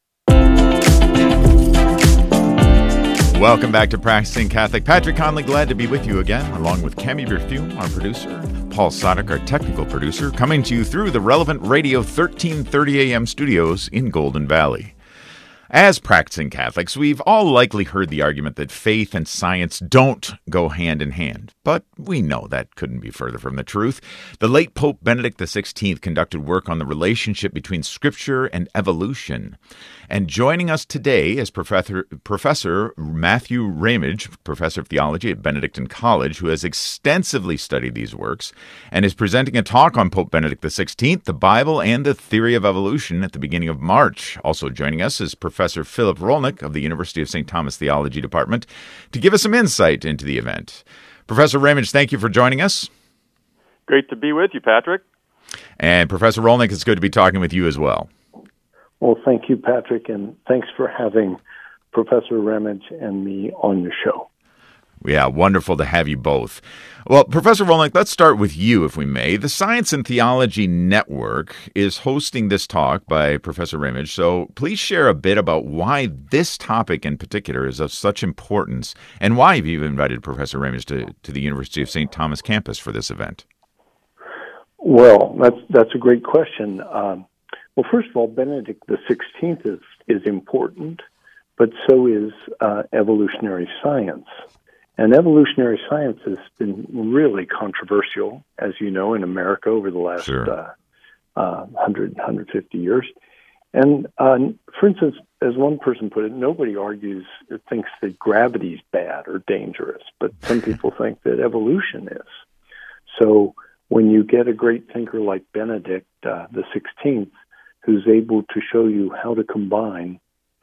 Welcome back to Practicing Catholic. Patrick Conley, glad to be with you again, along with Cami Berfume, our producer, Paul Sadek, our technical producer, coming to you through the Relevant Radio thirteen thirty a.m. studios in Golden Valley. As practicing Catholics, we've all likely heard the argument that faith and science don't go hand in hand, but we know that couldn't be further from the truth. The late Pope Benedict the sixteenth conducted work on the relationship between Scripture and evolution. And joining us today is Professor, Professor Matthew Ramage, Professor of Theology at Benedictine College, who has extensively studied these works and is presenting a talk on Pope Benedict the sixteenth, the Bible, and the theory of evolution at the beginning of March. Also joining us is Professor Philip Rolnick of the University of Saint Thomas Theology Department to give us some insight into the event. Professor Ramage, thank you for joining us. Great to be with you, Patrick. And Professor Rolnick, it's good to be talking with you as well. Well, thank you, Patrick, and thanks for having Professor Ramage and me on your show. Yeah, wonderful to have you both. Well, Professor Rolnick, let's start with you, if we may. The Science and Theology Network is hosting this talk by Professor Ramage, so please share a bit about why this topic in particular is of such importance and why you've invited Professor Ramage to, to the University of Saint Thomas campus for this event. Well, that's that's a great question. Um, well, first of all, Benedict the sixteenth is, is important, but so is uh, evolutionary science. And evolutionary science has been really controversial, as you know, in America over the last sure. uh, uh, one hundred, one hundred fifty years. And, uh, for instance, as one person put it, nobody argues or thinks that gravity's bad or dangerous, but some people think that evolution is. So when you get a great thinker like Benedict uh, the sixteenth, who's able to show you how to combine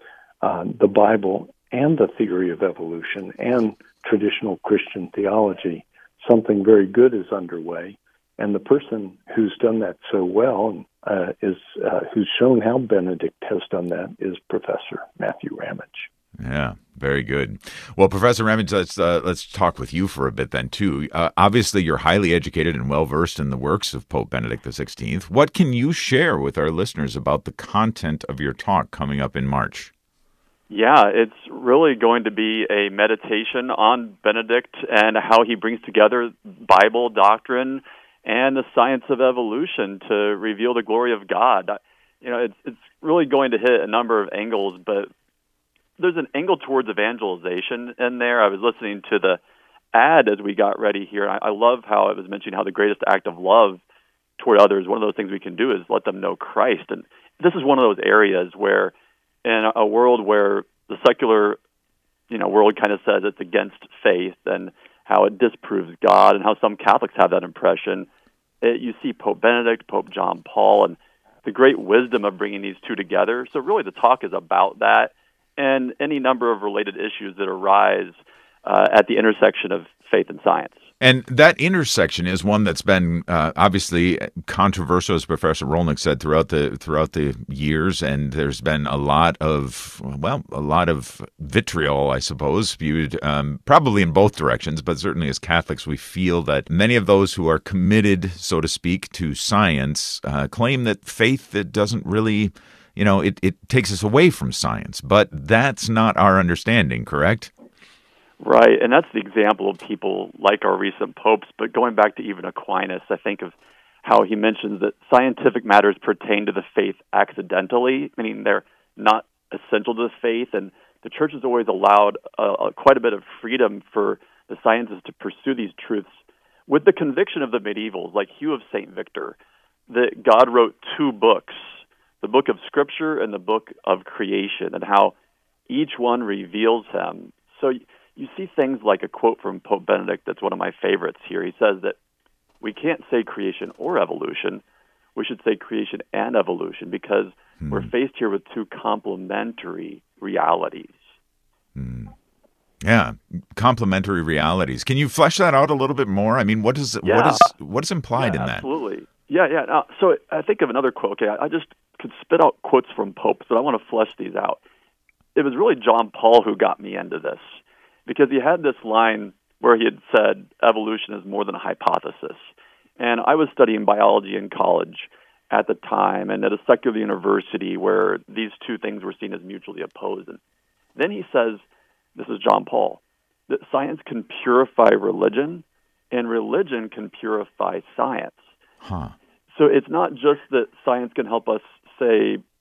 uh, the Bible and the theory of evolution and traditional Christian theology, something very good is underway. And the person who's done that so well uh, is uh, who's shown how Benedict has done that is Professor Matthew Ramage. Yeah, very good. Well, Professor Ramage, let's uh, let's talk with you for a bit then too. Uh, obviously, you're highly educated and well versed in the works of Pope Benedict the sixteenth. What can you share with our listeners about the content of your talk coming up in March? Yeah, it's really going to be a meditation on Benedict and how he brings together Bible doctrine and the science of evolution to reveal the glory of God. You know, it's it's really going to hit a number of angles, but there's an angle towards evangelization in there. I was listening to the ad as we got ready here. I, I love how it was mentioning how the greatest act of love toward others, one of those things we can do is let them know Christ. And this is one of those areas where in a world where the secular, you know, world kind of says it's against faith and how it disproves God and how some Catholics have that impression, it, you see Pope Benedict, Pope John Paul, and the great wisdom of bringing these two together. So really the talk is about that and any number of related issues that arise uh, at the intersection of faith and science. And that intersection is one that's been uh, obviously controversial, as Professor Rolnick said, throughout the throughout the years. And there's been a lot of, well, a lot of vitriol, I suppose, spewed um, probably in both directions. But certainly as Catholics, we feel that many of those who are committed, so to speak, to science uh, claim that faith that doesn't really, you know, it, it takes us away from science. But that's not our understanding, correct? Right, and that's the example of people like our recent popes, but going back to even Aquinas, I think of how he mentions that scientific matters pertain to the faith accidentally, meaning they're not essential to the faith, and the Church has always allowed uh, quite a bit of freedom for the sciences to pursue these truths with the conviction of the medievals, like Hugh of Saint Victor, that God wrote two books, the book of Scripture and the book of creation, and how each one reveals him. So you see things like a quote from Pope Benedict that's one of my favorites here. He says that we can't say creation or evolution. We should say creation and evolution because hmm. we're faced here with two complementary realities. Hmm. Yeah, complementary realities. Can you flesh that out a little bit more? I mean, what is yeah. what is what is implied yeah, in that? Absolutely. Yeah, yeah. Now, so I think of another quote. Okay, I just could spit out quotes from popes, but I want to flesh these out. It was really John Paul who got me into this, because he had this line where he had said evolution is more than a hypothesis. And I was studying biology in college at the time and at a secular university where these two things were seen as mutually opposed. And then he says, this is John Paul, that science can purify religion and religion can purify science. Huh. So it's not just that science can help us, say,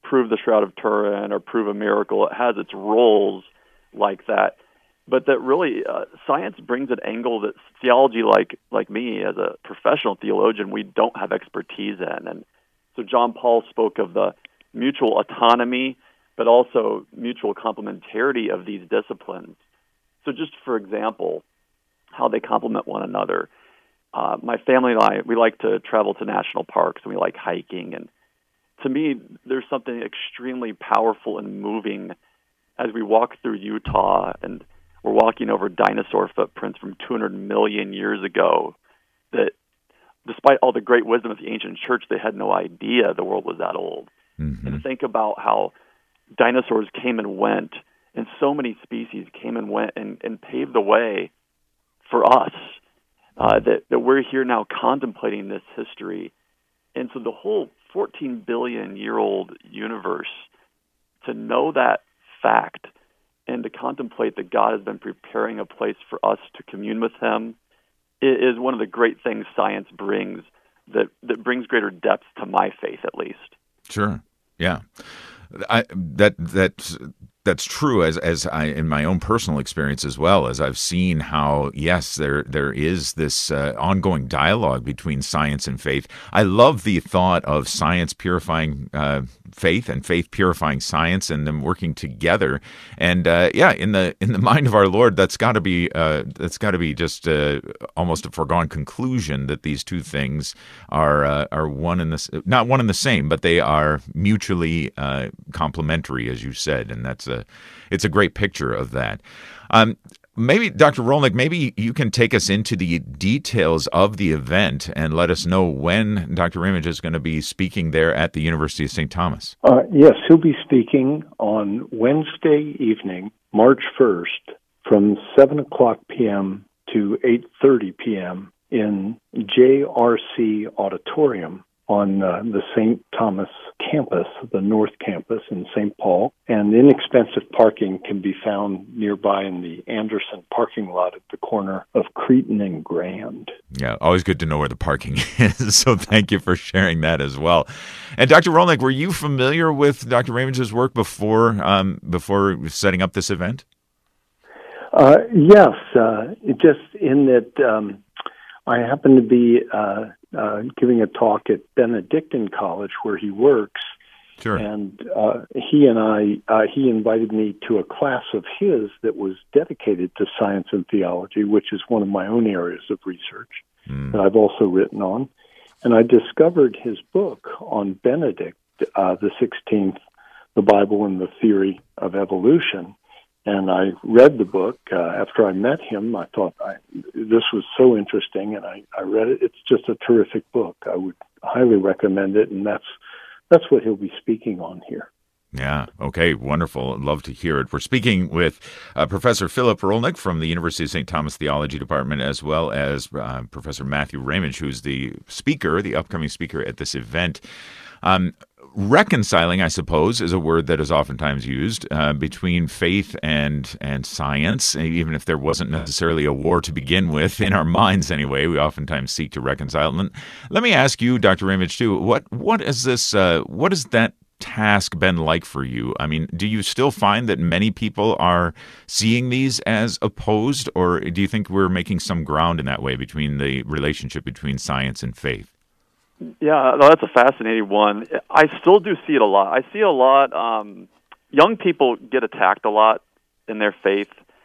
prove the Shroud of Turin or prove a miracle. It has its roles like that. But that really, uh, science brings an angle that theology, like like me as a professional theologian, we don't have expertise in. And so John Paul spoke of the mutual autonomy, but also mutual complementarity of these disciplines. So just for example, how they complement one another. Uh, my family and I, we like to travel to national parks, and we like hiking. And to me, there's something extremely powerful and moving as we walk through Utah, and we're walking over dinosaur footprints from two hundred million years ago, that despite all the great wisdom of the ancient church, they had no idea the world was that old. Mm-hmm. And to think about how dinosaurs came and went, and so many species came and went and, and paved the way for us, uh, that, that we're here now contemplating this history. And so the whole fourteen billion year old universe, to know that fact and to contemplate that God has been preparing a place for us to commune with him, is one of the great things science brings, that, that brings greater depth to my faith, at least. Sure. Yeah. I, that that's that's true as as I in my own personal experience as well, as I've seen how yes there there is this uh, ongoing dialogue between science and faith. I love the thought of science purifying uh, faith and faith purifying science, and them working together. And uh, yeah, in the in the mind of our Lord, that's got to be uh, that's got to be just uh, almost a foregone conclusion that these two things are uh, are one and the not one and the same, but they are mutually uh, complementary, as you said, and that's a it's a great picture of that. Um, maybe Doctor Rolnick, maybe you can take us into the details of the event and let us know when Doctor Ramage is going to be speaking there at the University of Saint Thomas. Uh, yes, he'll be speaking on Wednesday evening, March first, from seven o'clock p.m. to eight thirty p.m. in J R C Auditorium on uh, the Saint Thomas campus, the North Campus in Saint Paul. And inexpensive parking can be found nearby in the Anderson parking lot at the corner of Cretin and Grand. Yeah, always good to know where the parking is. So thank you for sharing that as well. And Doctor Rolnick, were you familiar with Doctor Ramage's work before um, before setting up this event? Uh, yes, uh, just in that um, I happen to be uh, uh, giving a talk at Benedictine College where he works. Sure. And uh, he and I, uh, he invited me to a class of his that was dedicated to science and theology, which is one of my own areas of research mm. that I've also written on. And I discovered his book on Benedict uh, the sixteenth, The Bible and the Theory of Evolution. And I read the book. Uh, after I met him, I thought I, this was so interesting, and I, I read it. It's just a terrific book. I would highly recommend it, and that's that's what he'll be speaking on here. Yeah. Okay. Wonderful. I'd love to hear it. We're speaking with uh, Professor Philip Rolnick from the University of Saint Thomas Theology Department, as well as uh, Professor Matthew Ramage, who's the speaker, the upcoming speaker at this event. Um, reconciling, I suppose, is a word that is oftentimes used uh, between faith and and science. Even if there wasn't necessarily a war to begin with, in our minds anyway, we oftentimes seek to reconcile. And let me ask you, Doctor Ramage, too, what what is this? Uh, what is that task been like for you? I mean, do you still find that many people are seeing these as opposed, or do you think we're making some ground in that way between the relationship between science and faith? Yeah, no, that's a fascinating one. I still do see it a lot. I see a lot. Um, young people get attacked a lot in their faith,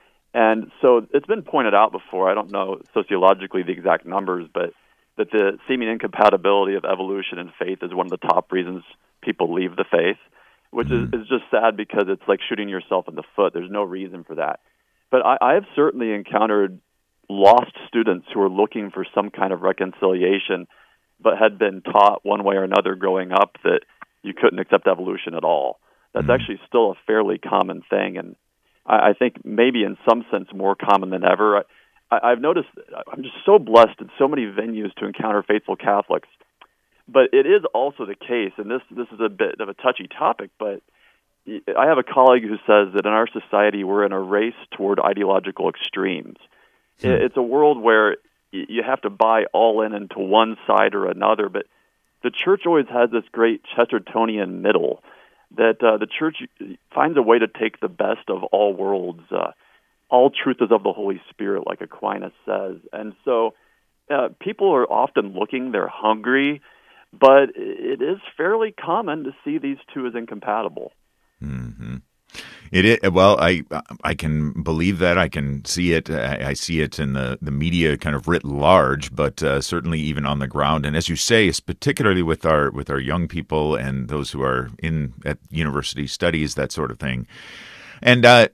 and so it's been pointed out before. I don't know sociologically the exact numbers, but that the seeming incompatibility of evolution and faith is one of the top reasons people leave the faith, which is, is just sad because it's like shooting yourself in the foot. There's no reason for that. But I, I have certainly encountered lost students who are looking for some kind of reconciliation, but had been taught one way or another growing up that you couldn't accept evolution at all. That's mm-hmm. actually still a fairly common thing, and I, I think maybe in some sense more common than ever. I, I've noticed I'm just so blessed in so many venues to encounter faithful Catholics. But it is also the case, and this this is a bit of a touchy topic, but I have a colleague who says that in our society we're in a race toward ideological extremes. Hmm. It's a world where you have to buy all in into one side or another, but the church always has this great Chestertonian middle that uh, the church finds a way to take the best of all worlds. Uh, all truth is of the Holy Spirit, like Aquinas says. And so uh, people are often looking, they're hungry, but it is fairly common to see these two as incompatible. Mm-hmm. It is, well, I I can believe that. I can see it. I, I see it in the, the media kind of writ large, but uh, certainly even on the ground. And as you say, it's particularly with our with our young people and those who are in at university studies, that sort of thing. And uh,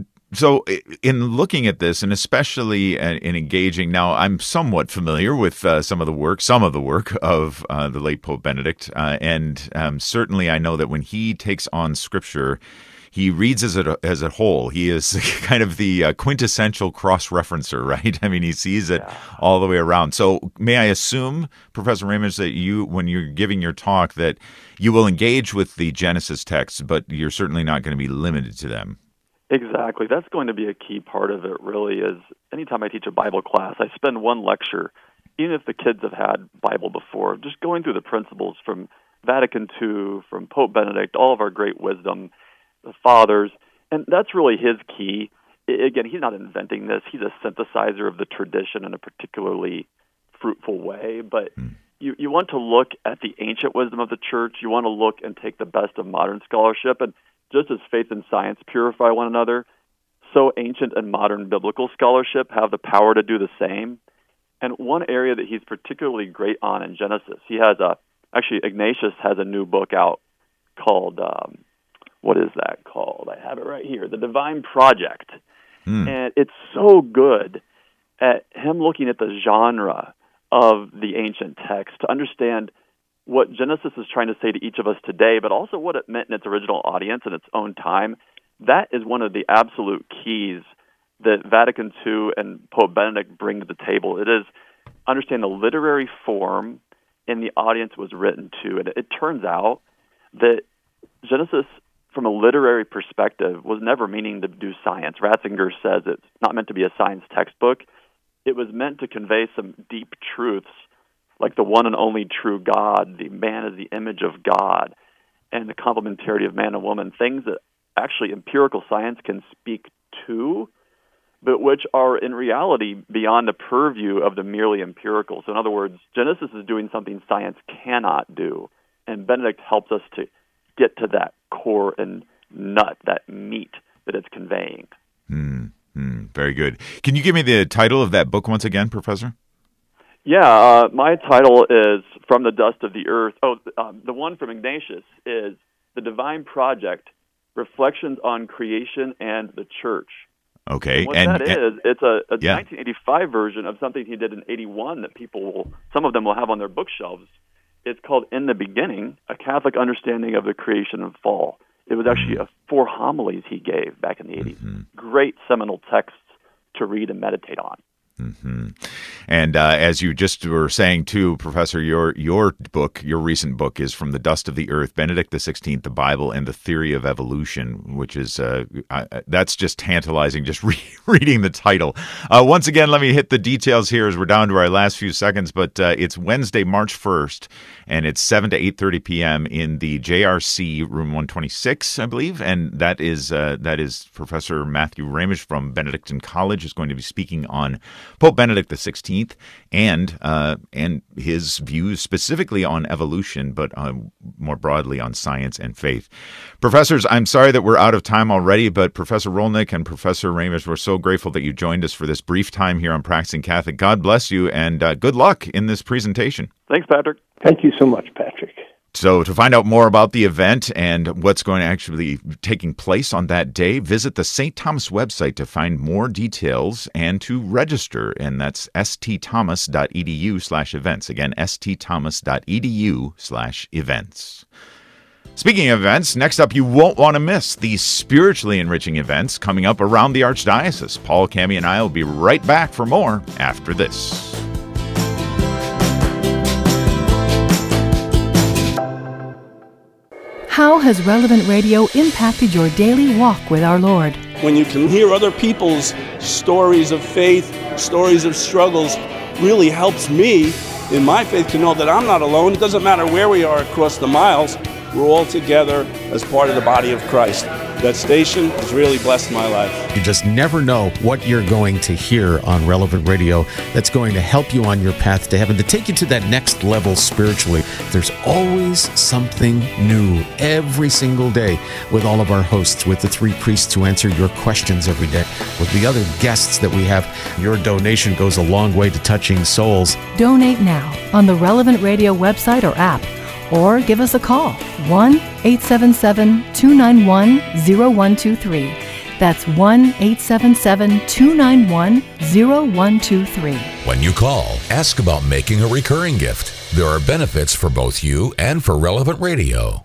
so in looking at this, and especially in engaging, now I'm somewhat familiar with uh, some of the work, some of the work of uh, the late Pope Benedict. Uh, and um, certainly I know that when he takes on Scripture, he reads as a, as a whole. He is kind of the uh, quintessential cross-referencer, right? I mean, he sees it yeah. all the way around. So may I assume, Professor Ramage, that you, when you're giving your talk, that you will engage with the Genesis texts, but you're certainly not going to be limited to them? Exactly. That's going to be a key part of it, really, is anytime I teach a Bible class, I spend one lecture, even if the kids have had Bible before, just going through the principles from Vatican Two, from Pope Benedict, all of our great wisdom, the fathers, and that's really his key. Again, he's not inventing this. He's a synthesizer of the tradition in a particularly fruitful way, but mm. you, you want to look at the ancient wisdom of the church. You want to look and take the best of modern scholarship, and just as faith and science purify one another, so ancient and modern biblical scholarship have the power to do the same. And one area that he's particularly great on in Genesis, he has a, actually Ignatius has a new book out called, um, what is that called? I have it right here, The Divine Project. Mm. And it's so good at him looking at the genre of the ancient text to understand what Genesis is trying to say to each of us today, but also what it meant in its original audience in its own time. That is one of the absolute keys that Vatican Two and Pope Benedict bring to the table. It is understand the literary form and the audience was written to. And it turns out that Genesis, from a literary perspective, was never meaning to do science. Ratzinger says it's not meant to be a science textbook. It was meant to convey some deep truths, like the one and only true God, the man is the image of God, and the complementarity of man and woman, things that actually empirical science can speak to, but which are in reality beyond the purview of the merely empirical. So in other words, Genesis is doing something science cannot do, and Benedict helps us to get to that core and nut, that meat that it's conveying. Mm, mm, very good. Can you give me the title of that book once again, Professor? Yeah, uh, my title is From the Dust of the Earth. Oh, um, the one from Ignatius is The Divine Project, Reflections on Creation and the Church. Okay. And what and, that and, is, it's a, a yeah. nineteen eighty-five version of something he did in eighty-one that people will, some of them will have on their bookshelves. It's called In the Beginning, A Catholic Understanding of the Creation and Fall. It was actually a four homilies he gave back in the eighties. Mm-hmm. Great seminal texts to read and meditate on. Mm-hmm. And uh, as you just were saying too, Professor, your your book, your recent book, is From the Dust of the Earth, Benedict the Sixteenth, the Bible, and the Theory of Evolution, which is uh, uh, that's just tantalizing. Just re- reading the title. Uh, once again, let me hit the details here as we're down to our last few seconds. But uh, it's Wednesday, March first, and it's seven to eight thirty p.m. in the J R C room one twenty-six, I believe, and that is uh, that is Professor Matthew Ramage from Benedictine College is going to be speaking on Pope Benedict the Sixteenth and uh, and his views specifically on evolution, but uh, more broadly on science and faith. Professors, I'm sorry that we're out of time already, but Professor Rolnick and Professor Ramage, we're so grateful that you joined us for this brief time here on Practicing Catholic. God bless you, and uh, good luck in this presentation. Thanks, Patrick. Thank you so much, Patrick. So to find out more about the event and what's going to actually be taking place on that day, visit the Saint Thomas website to find more details and to register. And that's stthomas.edu slash events. Again, stthomas.edu slash events. Speaking of events, next up, you won't want to miss the spiritually enriching events coming up around the Archdiocese. Paul, Cami, and I will be right back for more after this. How has Relevant Radio impacted your daily walk with our Lord? When you can hear other people's stories of faith, stories of struggles, really helps me in my faith to know that I'm not alone. It doesn't matter where we are across the miles. We're all together as part of the body of Christ. That station has really blessed my life. You just never know what you're going to hear on Relevant Radio that's going to help you on your path to heaven, to take you to that next level spiritually. There's always something new every single day with all of our hosts, with the three priests who answer your questions every day, with the other guests that we have. Your donation goes a long way to touching souls. Donate now on the Relevant Radio website or app, or give us a call, one eight seven seven, two nine one, zero one two three. That's one eight seven seven, two nine one, zero one two three. When you call, ask about making a recurring gift. There are benefits for both you and for Relevant Radio.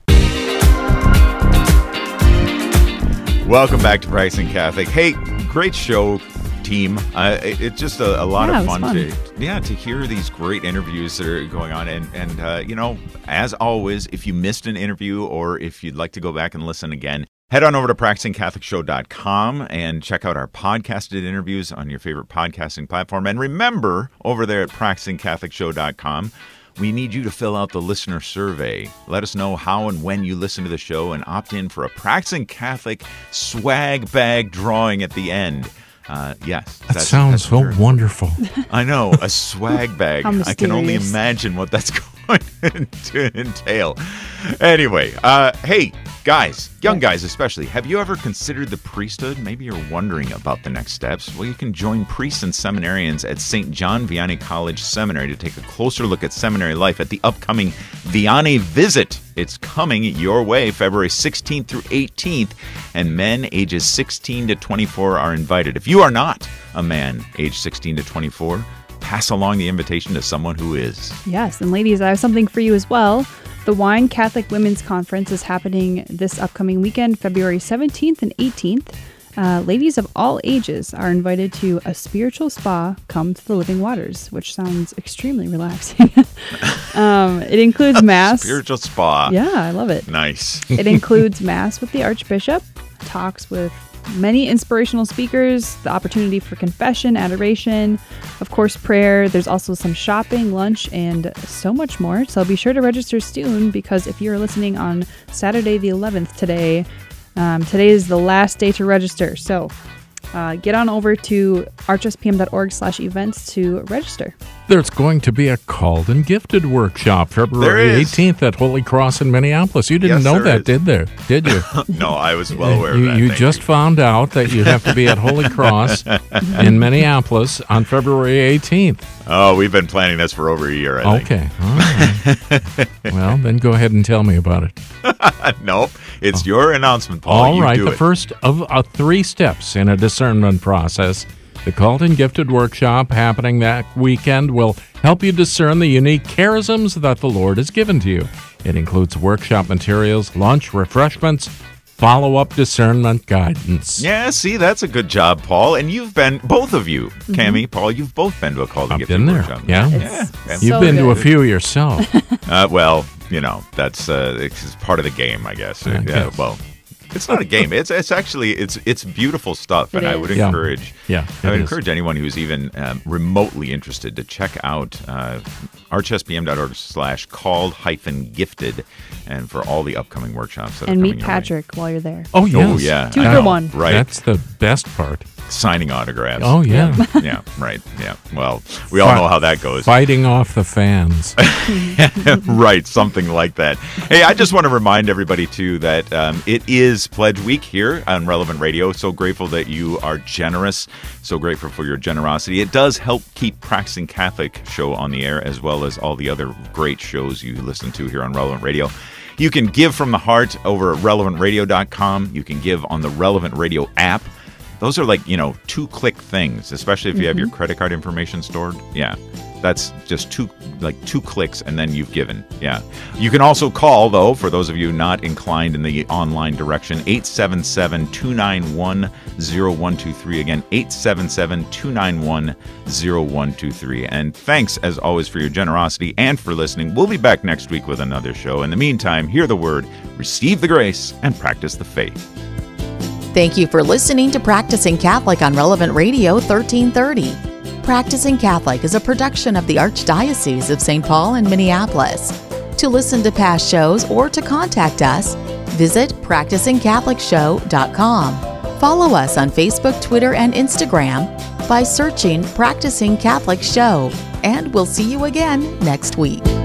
Welcome back to Practicing Catholic. Hey, great show, team. Uh, it, it's just a, a lot yeah, of fun, fun to yeah to hear these great interviews that are going on. And and uh, you know, as always, if you missed an interview or if you'd like to go back and listen again, head on over to practicing catholic show dot com and check out our podcasted interviews on your favorite podcasting platform. And remember, over there at practicing catholic show dot com, we need you to fill out the listener survey. Let us know how and when you listen to the show and opt in for a Practicing Catholic swag bag drawing at the end. Uh, yes. That sounds so true. Wonderful. I know, a swag bag. I can only imagine what that's going to entail. Anyway, uh, hey, guys, young guys especially, have you ever considered the priesthood? Maybe you're wondering about the next steps. Well, you can join priests and seminarians at Saint John Vianney College Seminary to take a closer look at seminary life at the upcoming Vianney Visit. It's coming your way February sixteenth through eighteenth, and men ages sixteen to twenty-four are invited. If you are not a man age sixteen to twenty-four, pass along the invitation to someone who is. Yes, and ladies, I have something for you as well. The Wine Catholic Women's Conference is happening this upcoming weekend, February seventeenth and eighteenth. Uh, ladies of all ages are invited to a spiritual spa, Come to the Living Waters, which sounds extremely relaxing. um, it includes Mass. Spiritual spa. Yeah, I love it. Nice. It includes Mass with the Archbishop, talks with many inspirational speakers, the opportunity for confession, adoration, of course, prayer. There's also some shopping, lunch, and so much more. So be sure to register soon, because if you're listening on Saturday the eleventh today, um, today is the last day to register. So uh, get on over to archspm.org slash events to register. There's going to be a Called and Gifted workshop February eighteenth at Holy Cross in Minneapolis. You didn't Yes, know there that, is. did there? Did you? No, I was well aware you, of that. You Thank just you. found out that you have to be at Holy Cross in Minneapolis on February eighteenth. Oh, we've been planning this for over a year, I think. Okay. All right. Well, then go ahead and tell me about it. Nope. It's your announcement, Paul. All You right. do The it. first of uh, three steps in a discernment process. The Called and Gifted workshop happening that weekend will help you discern the unique charisms that the Lord has given to you. It includes workshop materials, lunch, refreshments, follow-up discernment guidance. Yeah, see, that's a good job, Paul. And you've been, both of you, Mm-hmm. Cammie, Paul, you've both been to a Called and I've Gifted been there. workshop. Yeah. yeah. It's You've so been to a good. few yourself. Uh, well, you know, that's uh, it's part of the game, I guess. I yeah, guess. well, it's not a game. It's it's actually it's it's beautiful stuff, It and I is. would Yeah. encourage Yeah, I it would is. encourage anyone who's even um, remotely interested to check out uh, archspm.org slash called hyphen gifted, and for all the upcoming workshops that And are meet coming your way. Patrick while you're there. Oh, yes. Oh, yeah. Two I for know. one. Right. That's the best part. Signing autographs. Oh, yeah. Yeah, right. Yeah. Well, we all Fi- know how that goes. Fighting off the fans. Right, something like that. Hey, I just want to remind everybody, too, that um, it is Pledge Week here on Relevant Radio. So grateful that you are generous. So grateful for your generosity. It does help keep Practicing Catholic show on the air, as well as all the other great shows you listen to here on Relevant Radio. You can give from the heart over at relevant radio dot com. You can give on the Relevant Radio app. Those are like, you know, two-click things, especially if you have your credit card information stored. Yeah, that's just two, like two clicks, and then you've given. Yeah. You can also call, though, for those of you not inclined in the online direction, eight seven seven, two nine one, zero one two three. Again, eight seven seven, two nine one, zero one two three. And thanks, as always, for your generosity and for listening. We'll be back next week with another show. In the meantime, hear the word, receive the grace, and practice the faith. Thank you for listening to Practicing Catholic on Relevant Radio thirteen thirty. Practicing Catholic is a production of the Archdiocese of Saint Paul and Minneapolis. To listen to past shows or to contact us, visit practicing catholic show dot com. Follow us on Facebook, Twitter, and Instagram by searching Practicing Catholic Show. And we'll see you again next week.